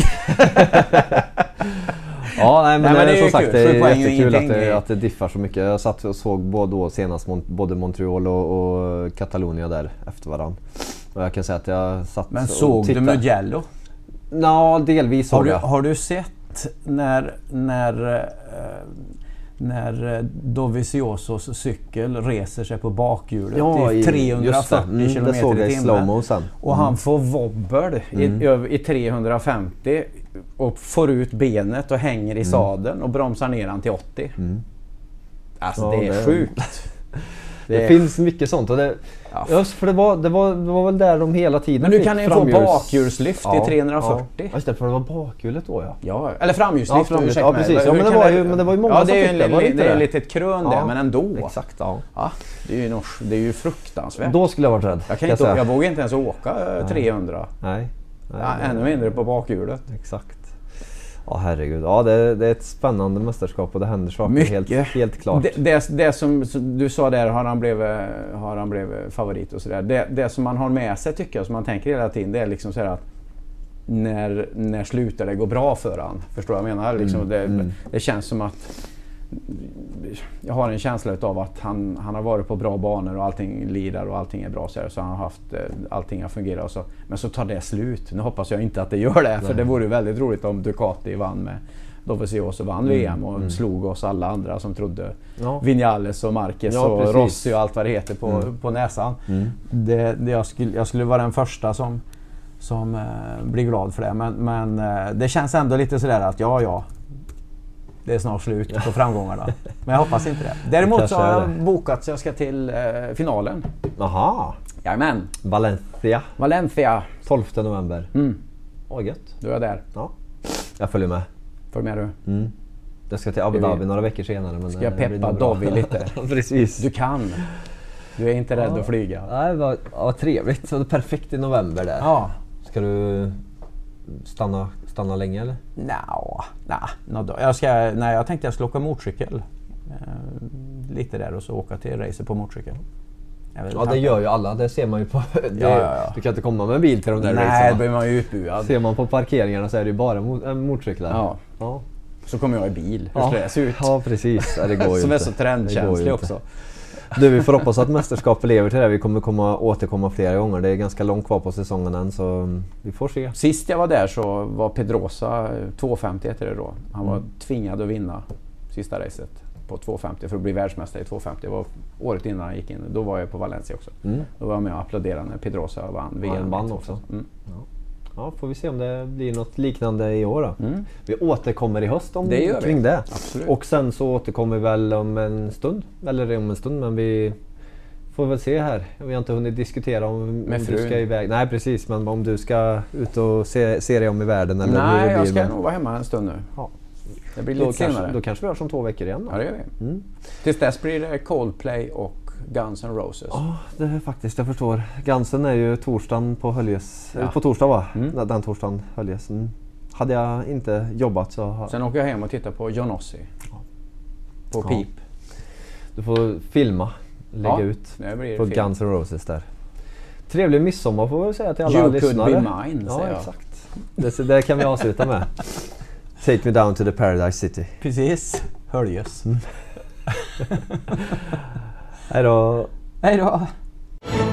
Ja, nej, men, Nej, men det är som ju sagt kul. det Sju är poäng är ju jättekul att ingenting. det, att det diffar så mycket. Jag satt och såg både, då senast Mon- både Montreal och, och Catalonia där efter varann. Och jag kan säga att jag satt Men Mm. och såg du tittade. Mugello? Ja, delvis Har såg du, jag. har du sett när, när, eh, när eh, Doviziosos cykel reser sig på bakhjulet Ja, i i- trehundrafyrtio just det. Mm, det kilometer såg jag i i timmen? slow-mo sen. Och han får wobbel i, Mm. över- i trehundrafemtio och får ut benet och hänger i sadeln och bromsar ner han till åttio. Mm. Alltså Ja, det är det- sjukt. Det, är- finns mycket sånt. Och det, Ja. just för det var, det, var, det var väl där de hela tiden Men nu fick kan ni få framhjuls- bakhjulslyft i trehundrafyrtio. Ja, just det, för det var bakhjulet då ja. Ja, eller framhjulslyft. Ja, framhjulslyft. ursäkta Ja, mig. precis. Ja, Hur men det kan var ju- men det var ju många ja, som det är ju fick en, det, var det li- inte det är det? ett litet krön där, Ja, men ändå. Exakt, ja. Ja, det är ju, nog, det är ju fruktansvärt. Då skulle jag varit rädd. jag, kan kan inte, säga. jag vågar inte ens åka eh, trehundra. Nej. Nej, Ja, det- ännu mindre på bakhjulet. Exakt. Ja, herregud. Ja, det, det är ett spännande mästerskap och det händer saker helt, helt klart. Det, det, det som, som du sa där, har han blivit, har han blivit favorit och sådär. Det, det som man har med sig tycker jag, som man tänker hela tiden, det är liksom så här att när, när slutar det gå bra för han? Förstår jag menar? Liksom, Mm, det, mm. det känns som att jag har en känsla av att han, han har varit på bra banor och allting lirar och allting är bra så, här, så han har haft allting har fungerat och så. Men så tar det slut. Nu hoppas jag inte att det gör det, för Nej. Det vore väldigt roligt om Ducati vann med Dovizioso vann mm, V M och mm. slog oss alla andra som trodde ja. Vinales och Marquez ja, och precis. Rossi och allt vad det heter på, mm. på näsan. Mm. Det, det jag, skulle, jag skulle vara den första som, som eh, blir glad för det, men, men eh, det känns ändå lite sådär att ja, ja. Det är snart slut på framgångarna. Men jag hoppas inte det. Däremot så har jag bokat så jag ska till eh, finalen. Aha. Jajamän. Valencia. Valencia. tolfte november. Mm. Åh, gött. Du är där. Ja. Jag följer med. Följ med du. Mm. Jag ska till Abu Dhabi några veckor senare. Men ska jag peppa Davi lite? Precis. Du kan. Du är inte rädd ja. att flyga. Nej, det var, var trevligt. Så det är perfekt i november där. Ja. Ska du stanna... Stanna länge eller? Nja, nah, jag ska, nej, jag tänkte jag skulle åka motorcykel. Eh, lite där och så åka till racer på motorcykel. Ja, det gör ju alla. Det ser man ju på... Det, ja, ja, ja. Du kan inte komma med en bil till de där nej, racerna. Nej, då blir man ju utbuad. Ser man på parkeringarna så är det ju bara mot- motorcyklar. Ja. ja. Så kommer jag i bil. Hur ja. ska det se ut? Ja, precis. Ja, det går ju Som inte. är så trendkänslig också. Du, vi får hoppas att mästerskapet lever till det. Vi kommer komma, återkomma flera gånger. Det är ganska långt kvar på säsongen än, så vi får se. Sist jag var där så var Pedrosa tvåhundrafemtio heter det då. Han var mm. tvingad att vinna sista racet på tvåhundrafemtio för att bli världsmästare i tvåhundrafemtio. Det var året innan han gick in. Då var jag på Valencia också. Mm. Då var jag med och applåderade när Pedrosa vann V M. Han vann också. Mm. Ja. Ja, får vi se om det blir något liknande i år då. Mm. Vi återkommer i höst om det kring det. Absolut. Och sen så återkommer vi väl om en stund. Eller om en stund, men vi får väl se här. Vi har inte hunnit diskutera om, om du ska iväg. Nej, precis. Men om du ska ut och se, se dig om i världen. Eller nej, hur det jag blir ska med. nog vara hemma en stund nu. Ja. Det blir då lite kanske, senare. Då kanske vi hörs om två veckor igen då. Ja, det gör vi. Mm. Tills dess blir det Coldplay och Guns N' Roses. Ja, det är faktiskt, jag förstår. Gunsen är ju torsdagen på Höljes. Ja. På torsdag va? Mm. Den torsdagen Höljes. Mm. Hade jag inte jobbat så... Sen åker jag hem och tittar på Johnossi. Ja. På ja. Pip. Du får filma. Lägga ja, ut på film. Guns N' Roses där. Trevlig midsommar får vi säga till alla you lyssnare. You could be mine, ja, säger jag. Exakt. Det, det kan vi avsluta med. Take me down to the Paradise City. Precis. Höljes. Hej då. Hej då.